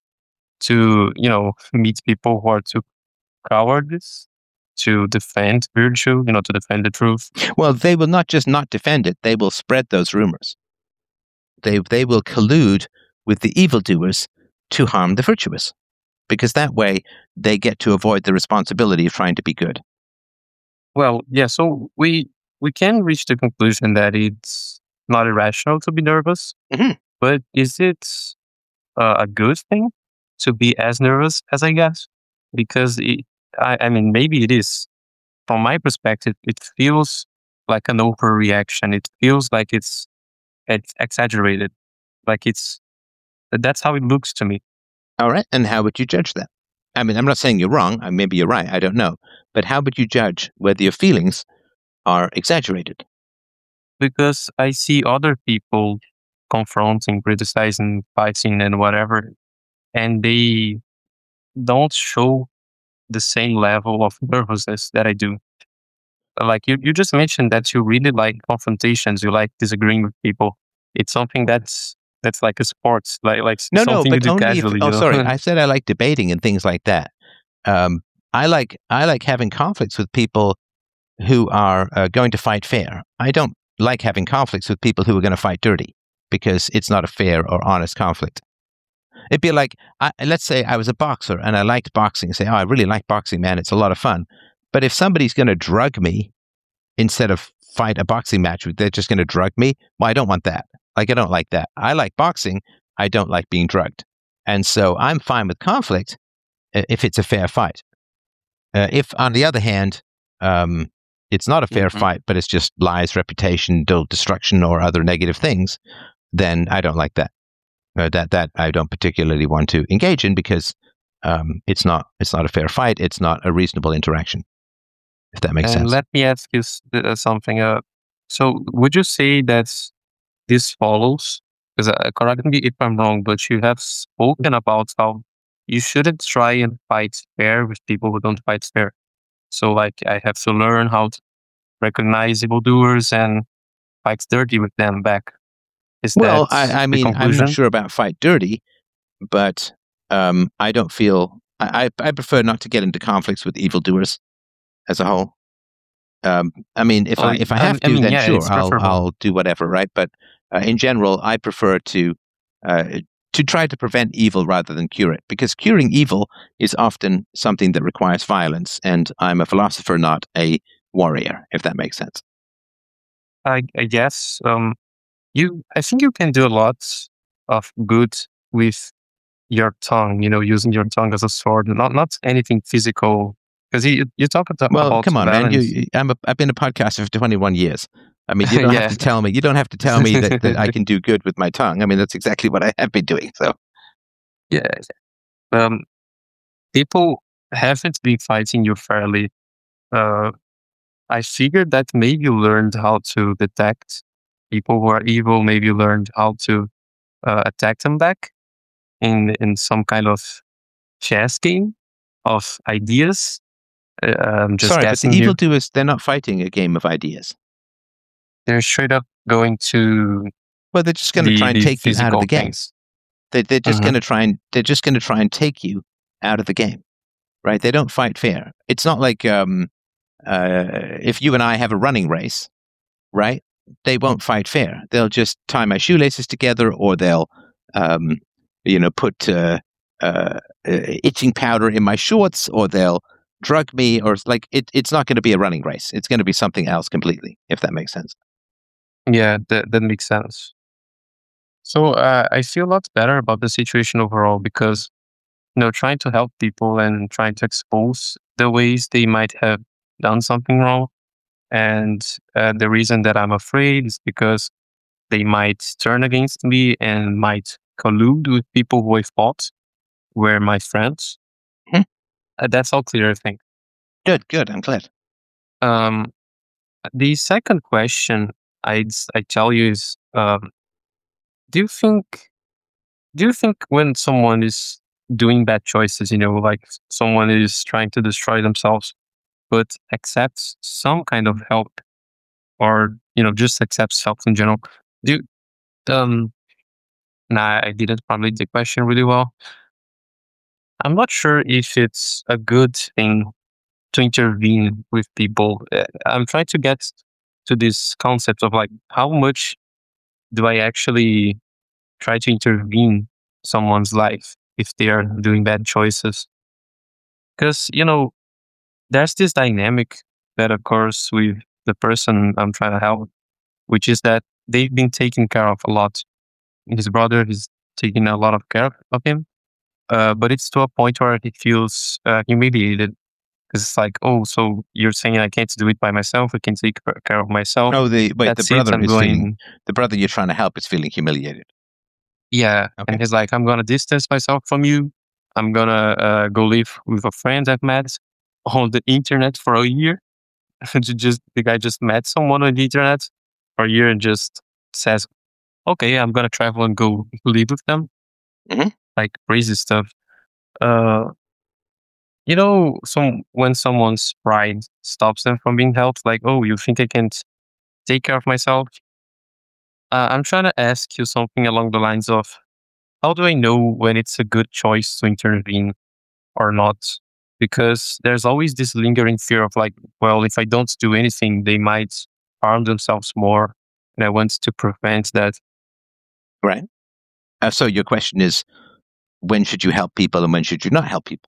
to, you know, meet people who are too cowardice to defend virtue, you know, to defend the truth. Well, they will not just not defend it, they will spread those rumors. They they will collude with the evildoers to harm the virtuous, because that way they get to avoid the responsibility of trying to be good. Well, yeah, so we we can reach the conclusion that it's not irrational to be nervous, Mhm. but is it uh, a good thing to be as nervous as I guess? Because it, I, I mean, maybe it is. From my perspective, it feels like an overreaction. It feels like it's it's exaggerated. Like it's that's how it looks to me. All right, and how would you judge that? I mean, I'm not saying you're wrong. uh, Maybe you're right. I don't know. But how would you judge whether your feelings are exaggerated? Because I see other people confronting, criticizing, fighting, and whatever, and they don't show the same level of nervousness that I do. Like you, you just mentioned that you really like confrontations. You like disagreeing with people. It's something that's that's like a sport, like like s- No, no, something you but do only if. casually. Oh, You sorry. know. I said I like debating and things like that. Um, I like I like having conflicts with people who are uh, going to fight fair. I don't like having conflicts with people who are going to fight dirty, because it's not a fair or honest conflict. It'd be like, I, let's say I was a boxer and I liked boxing. Say, oh, I really like boxing, man. It's a lot of fun. But if somebody's going to drug me instead of fight a boxing match, they're just going to drug me. Well, I don't want that. Like, I don't like that. I like boxing. I don't like being drugged. And so I'm fine with conflict uh, if it's a fair fight. Uh, if, on the other hand, um, it's not a fair Mhm. fight, but it's just lies, reputation, dull destruction, or other negative things, then I don't like that. Uh, that that I don't particularly want to engage in, because um, it's not it's not a fair fight. It's not a reasonable interaction, if that makes And sense. let me ask you s- uh, something. Uh, so would you say that this follows? Because uh, correct me if I'm wrong, but you have spoken about how you shouldn't try and fight fair with people who don't fight fair. So, like, I have to learn how to recognize evildoers and fight dirty with them back. Is Well, that I, I the mean, I'm not conclusion? sure about fight dirty, but um, I don't feel I, I I prefer not to get into conflicts with evildoers as a whole. Um, I mean, if Well, I if I I, have I to, mean, then yeah, sure, it's I'll preferable. I'll do whatever, right? But uh, in general, I prefer to uh, to try to prevent evil rather than cure it, because curing evil is often something that requires violence, and I'm a philosopher, not a warrior, if that makes sense. I, I guess um, you. I think you can do a lot of good with your tongue. You know, using your tongue as a sword. Not not anything physical. Because you you talk about Well, about come on, man. You, balance. you- I'm a, I've been a podcaster for twenty-one years. I mean, you don't have Yeah. to tell me. You don't have to tell me that, that I can do good with my tongue. I mean, that's exactly what I have been doing. So, Yeah. Um, people haven't been fighting you fairly. Uh, I figured that maybe you learned how to detect people who are evil. Maybe you learned how to uh, attack them back in in some kind of chess game of ideas. Uh, I'm just sorry, but the guessing here. evildoers, they're not fighting a game of ideas. They're straight up going to Well, they're just going to the try and the take you out of the physical game. things. They, they're just Hmm. going to try and they're just going to try and take you out of the game, right? They don't fight fair. It's not like um, uh, if you and I have a running race, right? They won't fight fair. They'll just tie my shoelaces together, or they'll, um, you know, put uh, uh, uh, itching powder in my shorts, or they'll drug me, or like it, it's not going to be a running race. It's going to be something else completely, if that makes sense. Yeah, that that makes sense. So uh, I feel a lot better about the situation overall because you know trying to help people and trying to expose the ways they might have done something wrong And uh, the reason that I'm afraid is because they might turn against me and might collude with people who I thought were my friends. Hmm. Uh, that's all clear, I think. Good, good. I'm glad. Um, the second question I'd s- I tell you is, um, do you think do you think when someone is doing bad choices, you know, like someone is trying to destroy themselves, but accepts some kind of help, or you know, just accepts help in general? Do you, um, nah, I didn't formulate the question really well. I'm not sure if it's a good thing to intervene with people. Uh, I'm trying to get to this concept of like how much do I actually try to intervene someone's life if they are doing bad choices? Because you know, there's this dynamic that occurs with the person I'm trying to help, which is that they've been taken care of a lot. His brother is taking a lot of care of him, uh, but it's to a point where he feels uh, humiliated because it's like, oh, so you're saying I can't do it by myself? I can take care of myself. Oh, the wait, the That's it. brother I'm is feeling going. the brother you're trying to help is feeling humiliated. Yeah, Okay. and he's like, I'm gonna distance myself from you. I'm gonna uh, go live with a friend I've met on the internet for a year. Ju- just the guy just met someone on the internet for a year and just says, okay, I'm gonna travel and go live with them. Mhm. Like crazy stuff. Uh, you know, some when someone's pride stops them from being helped, like, oh, you think I can't take care of myself? Uh, I'm trying to ask you something along the lines of, how do I know when it's a good choice to intervene or not? Because there's always this lingering fear of like, well, if I don't do anything, they might harm themselves more. And I want to prevent that. Right. Uh, so your question is, when should you help people and when should you not help people?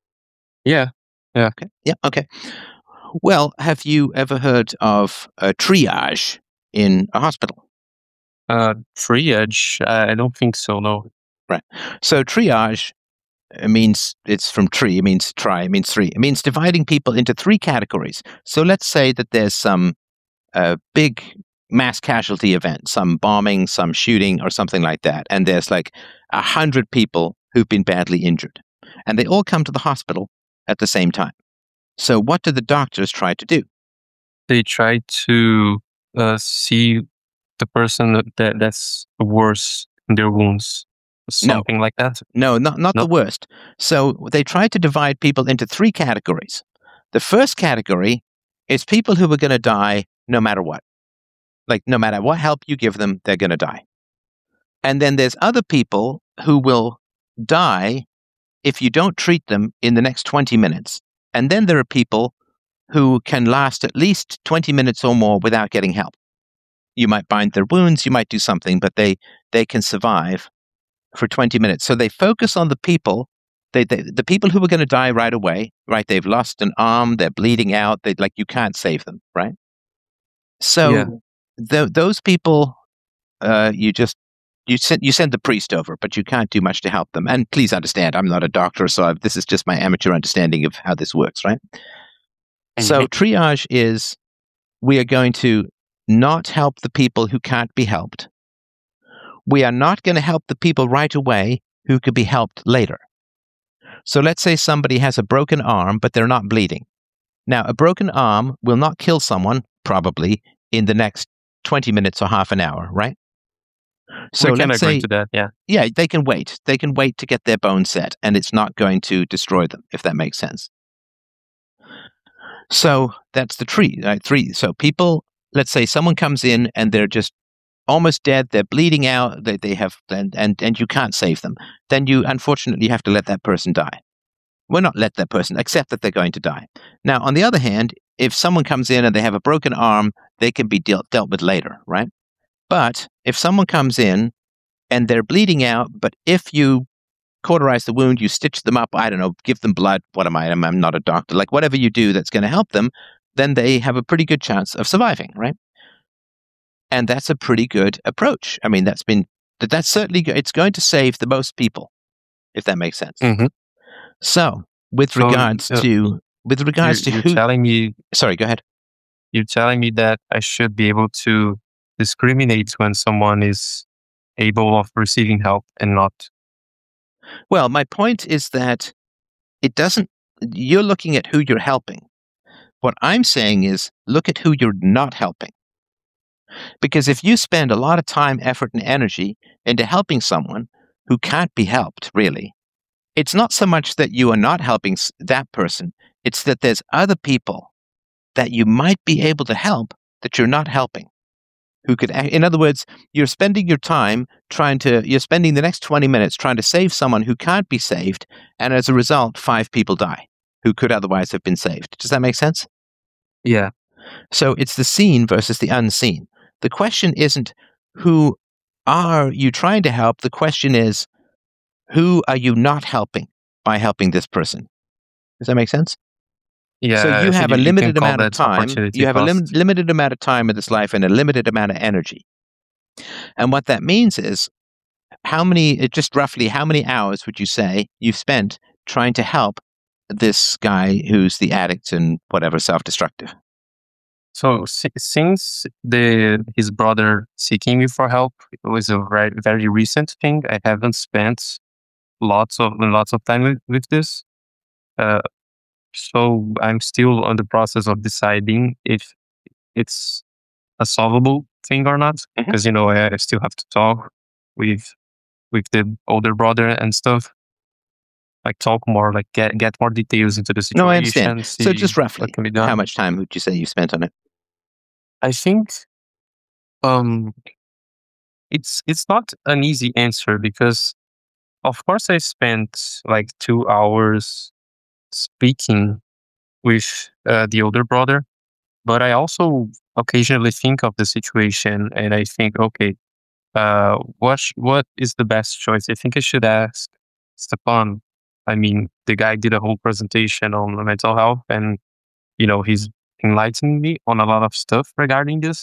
Yeah. Yeah. Okay. Yeah. Okay. Well, have you ever heard of a triage in a hospital? Uh, triage, I I don't think so, no. Right. So triage uh, means it's from tree. It means try. It means three. It means dividing people into three categories. So let's say that there's some uh, big mass casualty event, some bombing, some shooting, or something like that, and there's like a hundred people who've been badly injured, and they all come to the hospital at the same time. So what do the doctors try to do? They try to uh, see the person that, that that's worse in their wounds, No, something like that. no, not not No. the worst. So they try to divide people into three categories. The first category is people who are going to die no matter what. Like no matter what help you give them, they're going to die. And then there's other people who will die if you don't treat them in the next twenty minutes. And then there are people who can last at least twenty minutes or more without getting help. You might bind their wounds, you might do something, but they, they can survive for twenty minutes. So they focus on the people, they, they, the people who are going to die right away, right? They've lost an arm, they're bleeding out, they like you can't save them, right? Yeah. So th- those people, uh, you just you send you send the priest over, but you can't do much to help them. And please understand, I'm not a doctor, so I've, this is just my amateur understanding of how this works, right? So Mhm. triage is we are going to not help the people who can't be helped. We are not going to help the people right away who could be helped later. So let's say somebody has a broken arm, but they're not bleeding. Now, a broken arm will not kill someone, probably, in the next twenty minutes or half an hour, right? So We can let's agree say, to that. Yeah. yeah, they can wait. They can wait to get their bone set, and it's not going to destroy them, if that makes sense. So that's the tree, right? Three. So people, let's say someone comes in and they're just almost dead. They're bleeding out. They they have and and and you can't save them. Then you unfortunately have to let that person die. Well, not let that person, accept that they're going to die. Now, on the other hand, if someone comes in and they have a broken arm, they can be dealt dealt with later, right? But if someone comes in and they're bleeding out, but if you cauterize the wound, you stitch them up, I don't know, give them blood, what am I? I'm, I'm not a doctor. Like whatever you do that's going to help them, then they have a pretty good chance of surviving, right? And that's a pretty good approach. I mean, that's been, that that's certainly, it's going to save the most people, if that makes sense. Mhm. So with So regards uh, to, with you're regards to you're who, telling me sorry, go ahead. you're telling me that I should be able to discriminate when someone is able of receiving help and not. Well, my point is that it doesn't, you're looking at who you're helping. What I'm saying is look at who you're not helping. Because if you spend a lot of time, effort, and energy into helping someone who can't be helped, really, it's not so much that you are not helping that person, it's that there's other people that you might be able to help that you're not helping. Who could, in other words, you're spending your time trying to, you're spending the next twenty minutes trying to save someone who can't be saved, and as a result, five people die who could otherwise have been saved. Does that make sense? Yeah. So it's the seen versus the unseen. The question isn't who are you trying to help? The question is who are you not helping by helping this person? Does that make sense? Yeah. So you I have think a you limited can call amount of that time. opportunity You have a lim- cost. limited amount of time in this life and a limited amount of energy. And what that means is how many, just roughly, how many hours would you say you've spent trying to help this guy who's the addict and whatever self-destructive? So si- since the his brother seeking me for help, it was a very very recent thing. I haven't spent lots of lots of time with, with this. Uh, so I'm still on the process of deciding if it's a solvable thing or not. Mhm. Because you know I, I still have to talk with with the older brother and stuff. Like talk more, like get get more details into the situation. No, I understand. See So just roughly, what can be done. how much time would you say you spent on it? I think um it's it's not an easy answer because of course I spent like two hours speaking with uh, the older brother, but I also occasionally think of the situation and I think, okay, uh, what sh- what is the best choice? I think I should ask Stepan. I mean, the guy did a whole presentation on mental health, and you know he's enlightening me on a lot of stuff regarding this.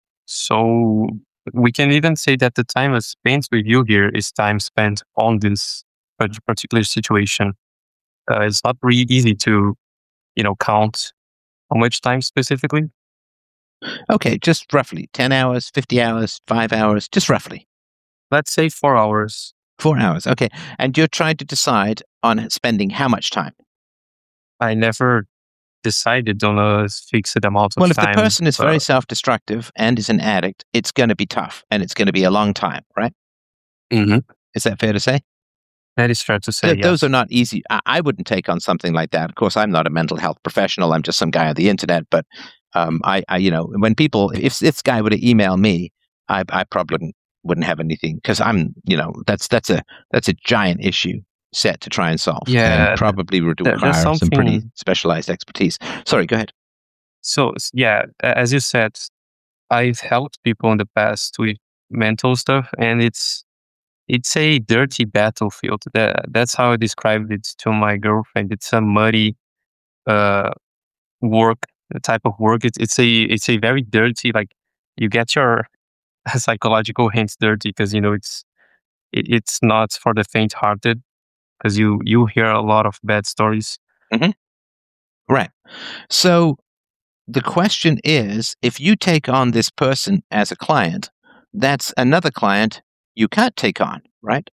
So we can even say that the time I spent with you here is time spent on this part- particular situation. Uh, it's not really easy to, you know, count how much time specifically. Okay, just roughly ten hours, fifty hours, five hours, just roughly. Let's say four hours. Four hours. Okay. And you're trying to decide on spending how much time? I never decided on a fixed amount of Well, if time. the person is very uh, self-destructive and is an addict, it's going to be tough and it's going to be a long time, right? mhm. Is that fair to say? That is fair to say. Th- yes. Those are not easy. I-, I wouldn't take on something like that. Of course, I'm not a mental health professional. I'm just some guy on the internet. But um, I, I, you know, when people, if this guy were to email me, I, I probably wouldn't, wouldn't have anything because I'm, you know, that's that's a that's a giant issue set to try and solve. Yeah, and probably would there- there's require some pretty something- specialized expertise. Sorry, go ahead. So s- yeah, a- as you said, I've helped people in the past with mental stuff, and it's it's a dirty battlefield. That that's how I described it to my girlfriend. It's a muddy uh, work the type of work. It's it's a it's a very dirty, like you get your psychological hands dirty because you know it's it, it's not for the faint-hearted because you you hear a lot of bad stories. Right. So the question is, if you take on this person as a client, that's another client you can't take on, right?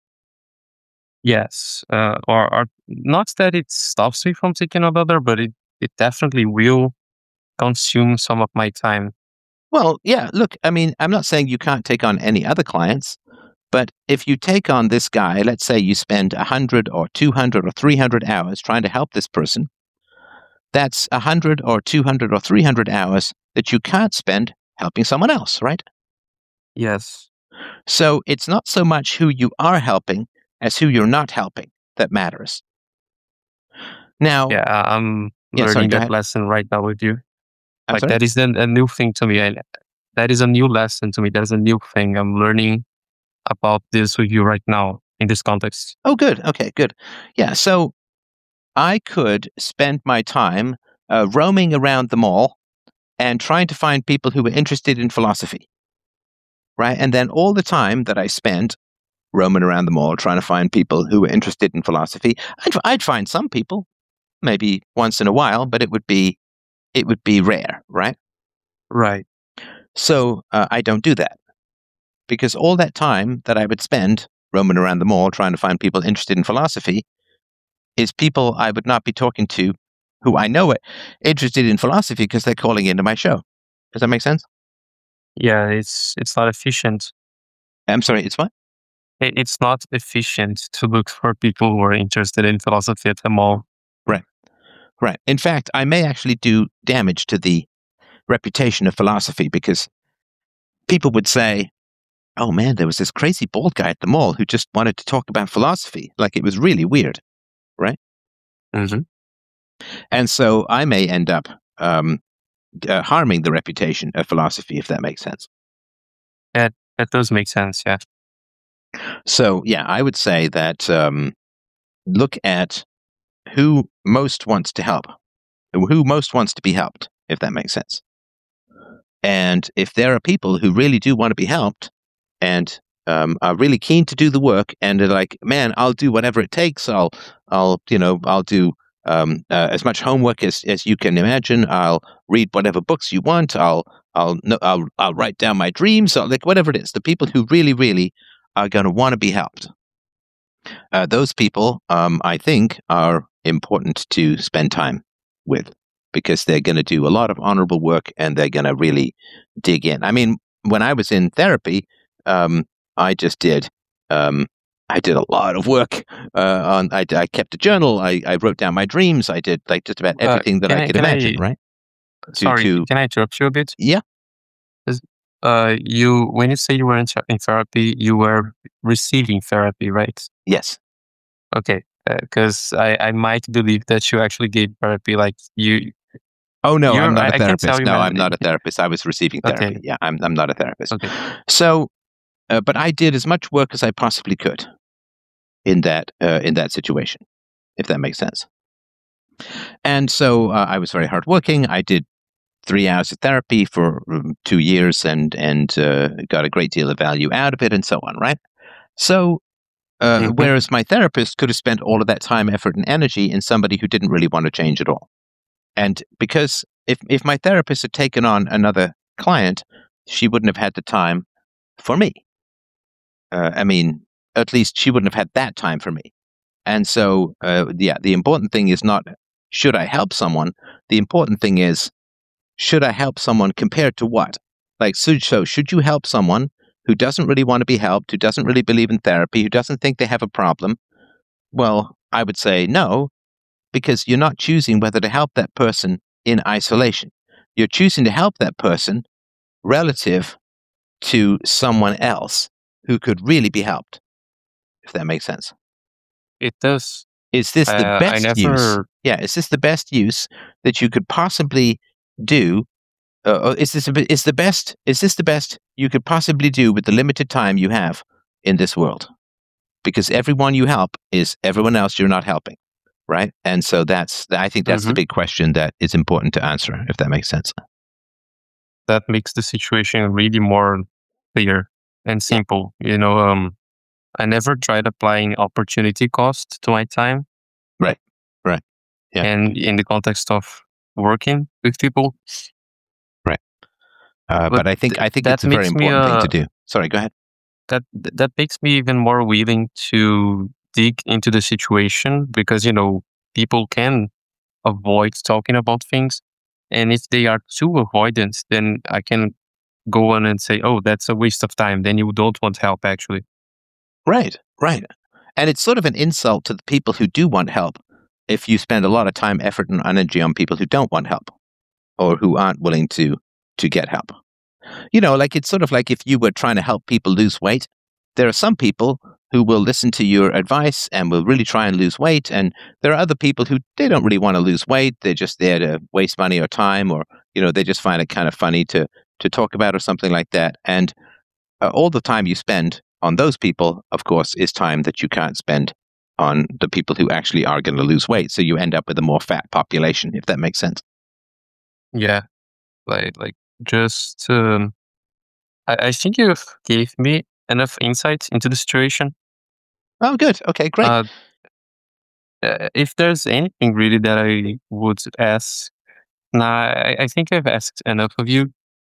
Yes, uh, or, or not that it stops me from taking another, but it it definitely will consume some of my time. Well, yeah, look, I mean, I'm not saying you can't take on any other clients, but if you take on this guy, let's say you spend one hundred or two hundred or three hundred hours trying to help this person, that's one hundred or two hundred or three hundred hours that you can't spend helping someone else, right? Yes. So it's not so much who you are helping as who you're not helping that matters. Now, Yeah, I- I'm Yeah, sorry, learning go that ahead. lesson right now with you. I'm Like sorry? that is a, a new thing to me. And that is a new lesson to me. That is a new thing. I'm learning about this with you right now in this context. Oh, good. Okay, good. Yeah, so I could spend my time uh, roaming around the mall and trying to find people who were interested in philosophy, right? And then all the time that I spent roaming around the mall trying to find people who were interested in philosophy, I'd, I'd find some people, maybe once in a while, but it would be it would be rare, right? Right. So uh, I don't do that because all that time that I would spend roaming around the mall trying to find people interested in philosophy is people I would not be talking to who I know are interested in philosophy because they're calling into my show. Does that make sense? Yeah, it's it's not efficient. I'm sorry, it's what? It, it's not efficient to look for people who are interested in philosophy at the mall. Right, right. In fact, I may actually do damage to the reputation of philosophy because people would say, oh man, there was this crazy bald guy at the mall who just wanted to talk about philosophy. Like it was really weird, right? Mm-hmm. And so I may end up um, uh, harming the reputation of philosophy, if that makes sense. Yeah, that does make sense. Yeah. So, yeah, I would say that um, look at who most wants to help, who most wants to be helped, if that makes sense. And if there are people who really do want to be helped and um, are really keen to do the work and are like, man, I'll do whatever it takes. I'll, I'll, you know, I'll do um, uh, as much homework as, as you can imagine. I'll read whatever books you want. I'll, I'll, no, I'll, I'll write down my dreams. I'll, like whatever it is. The people who really, really are going to want to be helped. Uh, those people, um, I think, are important to spend time with because they're going to do a lot of honorable work and they're going to really dig in. I mean, when I was in therapy, um, I just did. Um, I did a lot of work uh, on. I, I kept a journal. I, I wrote down my dreams. I did like just about everything Uh, that I I, could imagine. I, right? Sorry, to, to can I interrupt you a bit? Yeah. Uh, you when you say you were in, in therapy, you were receiving therapy, right? Yes. Okay, because uh, I, I might believe that you actually gave therapy. Like you. Oh no, I'm not I, a therapist. I can tell you, no, man, I'm not a therapist. I was receiving therapy. Okay. Yeah, I'm. I'm not a therapist. Okay. So. Uh, but I did as much work as I possibly could in that uh, in that situation, if that makes sense. And so uh, I was very hardworking. I did three hours of therapy for um, two years and and uh, got a great deal of value out of it, and so on. Right. So uh, Mhm. whereas my therapist could have spent all of that time, effort, and energy in somebody who didn't really want to change at all, and because if if my therapist had taken on another client, she wouldn't have had the time for me. Uh, I mean, at least she wouldn't have had that time for me. And so, uh, yeah, the important thing is not should I help someone. The important thing is should I help someone compared to what? Like, so, so should you help someone who doesn't really want to be helped, who doesn't really believe in therapy, who doesn't think they have a problem? Well, I would say no, because you're not choosing whether to help that person in isolation. You're choosing to help that person relative to someone else who could really be helped, if that makes sense. It does. Is this the Uh, I best use? never. Yeah, is this the best use that you could possibly do? Uh, uh, is this a, bit- is the best? Is this the best you could possibly do with the limited time you have in this world? Because everyone you help is everyone else you're not helping, right? And so that's I think that's the Mhm. big question that is important to answer, if that makes sense. That makes the situation really more clear and simple. You know, um, I never tried applying opportunity cost to my time. Right, right, yeah. And in the context of working with people. Right. Uh, But but I think th- I think that it's a very makes me important thing uh to do. Sorry, go ahead. that th- that makes me even more willing to dig into the situation because you know people can avoid talking about things, and if they are too avoidant, then I can go on and say, "Oh, that's a waste of time." Then you don't want help, actually. Right, right. And it's sort of an insult to the people who do want help if you spend a lot of time, effort, and energy on people who don't want help or who aren't willing to to get help. You know, like it's sort of like if you were trying to help people lose weight. There are some people who will listen to your advice and will really try and lose weight, and there are other people who they don't really want to lose weight. They're just there to waste money or time, or you know, they just find it kind of funny to to talk about or something like that. And uh, all the time you spend on those people, of course, is time that you can't spend on the people who actually are going to lose weight. So you end up with a more fat population, if that makes sense. Yeah, like like just um, I, I think you've gave me enough insight into the situation. Oh, good. Okay, great. Uh, uh, if there's anything really that I would ask, nah, I, I think I've asked enough of you.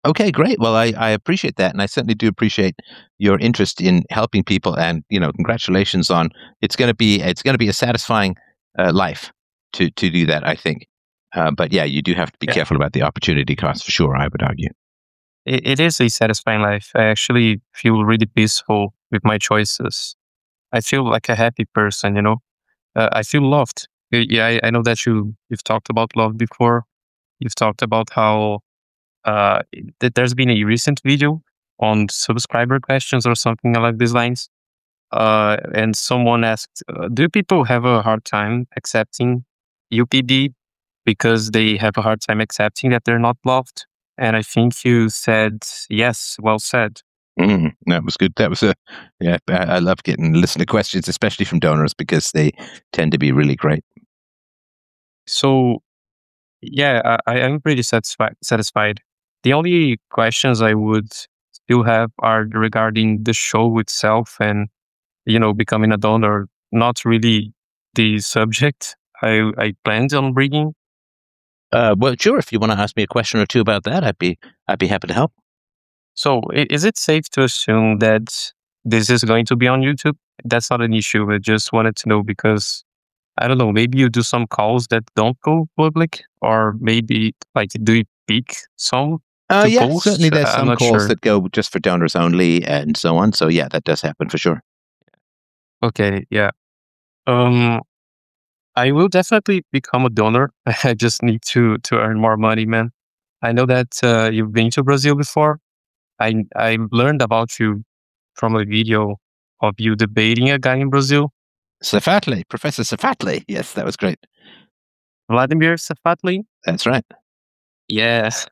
Okay, great. Well, I, I appreciate that, and I certainly do appreciate your interest in helping people. And you know, congratulations on it's going to be it's going to be a satisfying uh, life to to do that. I think, uh, but yeah, you do have to be Yeah. careful about the opportunity cost for sure. I would argue. It, it is a satisfying life. I actually feel really peaceful with my choices. I feel like a happy person, you know. Uh, I feel loved. Y- Yeah, I, I know that you you've talked about love before. You've talked about how uh, th- there's been a recent video on subscriber questions or something along these lines. Uh, and someone asked, uh, "Do people have a hard time accepting U P B because they have a hard time accepting that they're not loved?" And I think you said yes. Well said. Mm, that was good. That was a yeah. I, I love getting listener questions, especially from donors, because they tend to be really great. So yeah, I, I am pretty satisfied. Satisfied. The only questions I would still have are regarding the show itself and you know becoming a donor. Not really the subject I I planned on bringing. Uh, well, sure. If you want to ask me a question or two about that, I'd be I'd be happy to help. So i- is it safe to assume that this is going to be on YouTube? That's not an issue. I just wanted to know because I don't know. Maybe you do some calls that don't go public, or maybe like do you pick some Uh, to yeah, certainly. post? There's I'm some not calls sure. that go just for donors only, and so on. So yeah, that does happen for sure. Okay, yeah. Um, I will definitely become a donor. I just need to to earn more money, man. I know that uh, you've been to Brazil before. I I learned about you from a video of you debating a guy in Brazil, Safatli, Professor Safatli. Yes, that was great. Vladimir Safatli. That's right. Yes.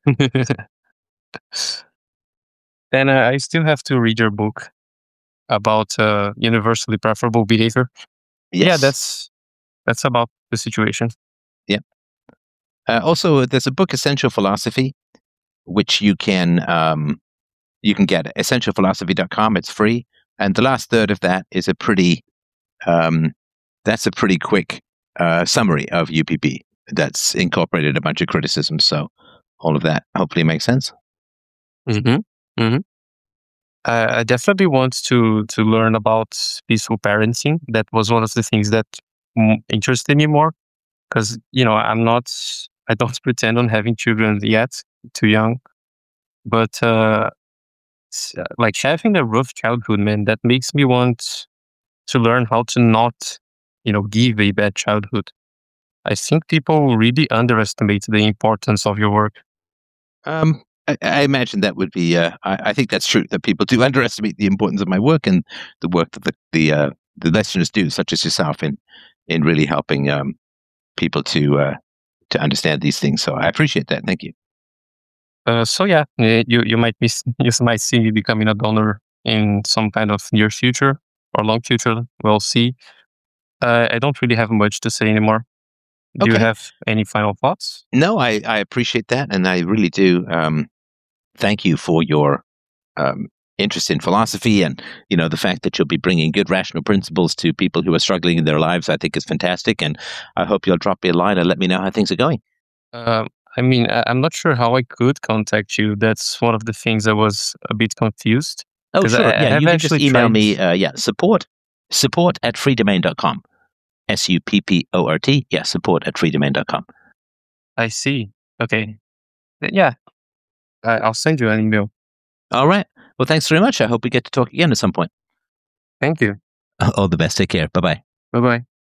And uh, I still have to read your book about uh, universally preferable behavior. Yeah, Yes. that's that's about the situation. Yep. Uh, also, there's a book, Essential Philosophy, which you can um, you can get at essential philosophy dot com. It's free, and the last third of that is a pretty um, that's a pretty quick uh, summary of U P B that's incorporated a bunch of criticisms. So all of that hopefully makes sense. hmm hmm I I definitely want to to learn about peaceful parenting. That was one of the things that mm, interested me more because you know I'm not I don't pretend on having children yet, too young. But uh, s- uh, like having a rough childhood, man, that makes me want to learn how to not, you know, give a bad childhood. I think people really underestimate the importance of your work. Um, I, I imagine that would be. Uh, I, I think that's true that people do underestimate the importance of my work and the work that the the, uh, the listeners do, such as yourself, in in really helping um, people to uh, to understand these things. So I appreciate that. Thank you. Uh, so yeah, eh, you you might miss, you might see me becoming a donor in some kind of near future or long future. We'll see. Uh, I don't really have much to say anymore. Do you Okay. have any final thoughts? No, I, I appreciate that, and I really do. Um, thank you for your um, interest in philosophy, and you know the fact that you'll be bringing good rational principles to people who are struggling in their lives. I think is fantastic, and I hope you'll drop me a line and let me know how things are going. Um, I mean, I, I'm not sure how I could contact you. That's one of the things I was a bit confused Oh, because I, sure. I Yeah, have you can just actually email tried. me. Uh, yeah, support support at freedomain dot com. S U P P O R T. Yeah, support at freedomain dot com. I see. Okay. Yeah, I, I'll send you an email. All right. Well, thanks very much. I hope we get to talk again at some point. Thank you. All the best. Take care. Bye bye. Bye bye.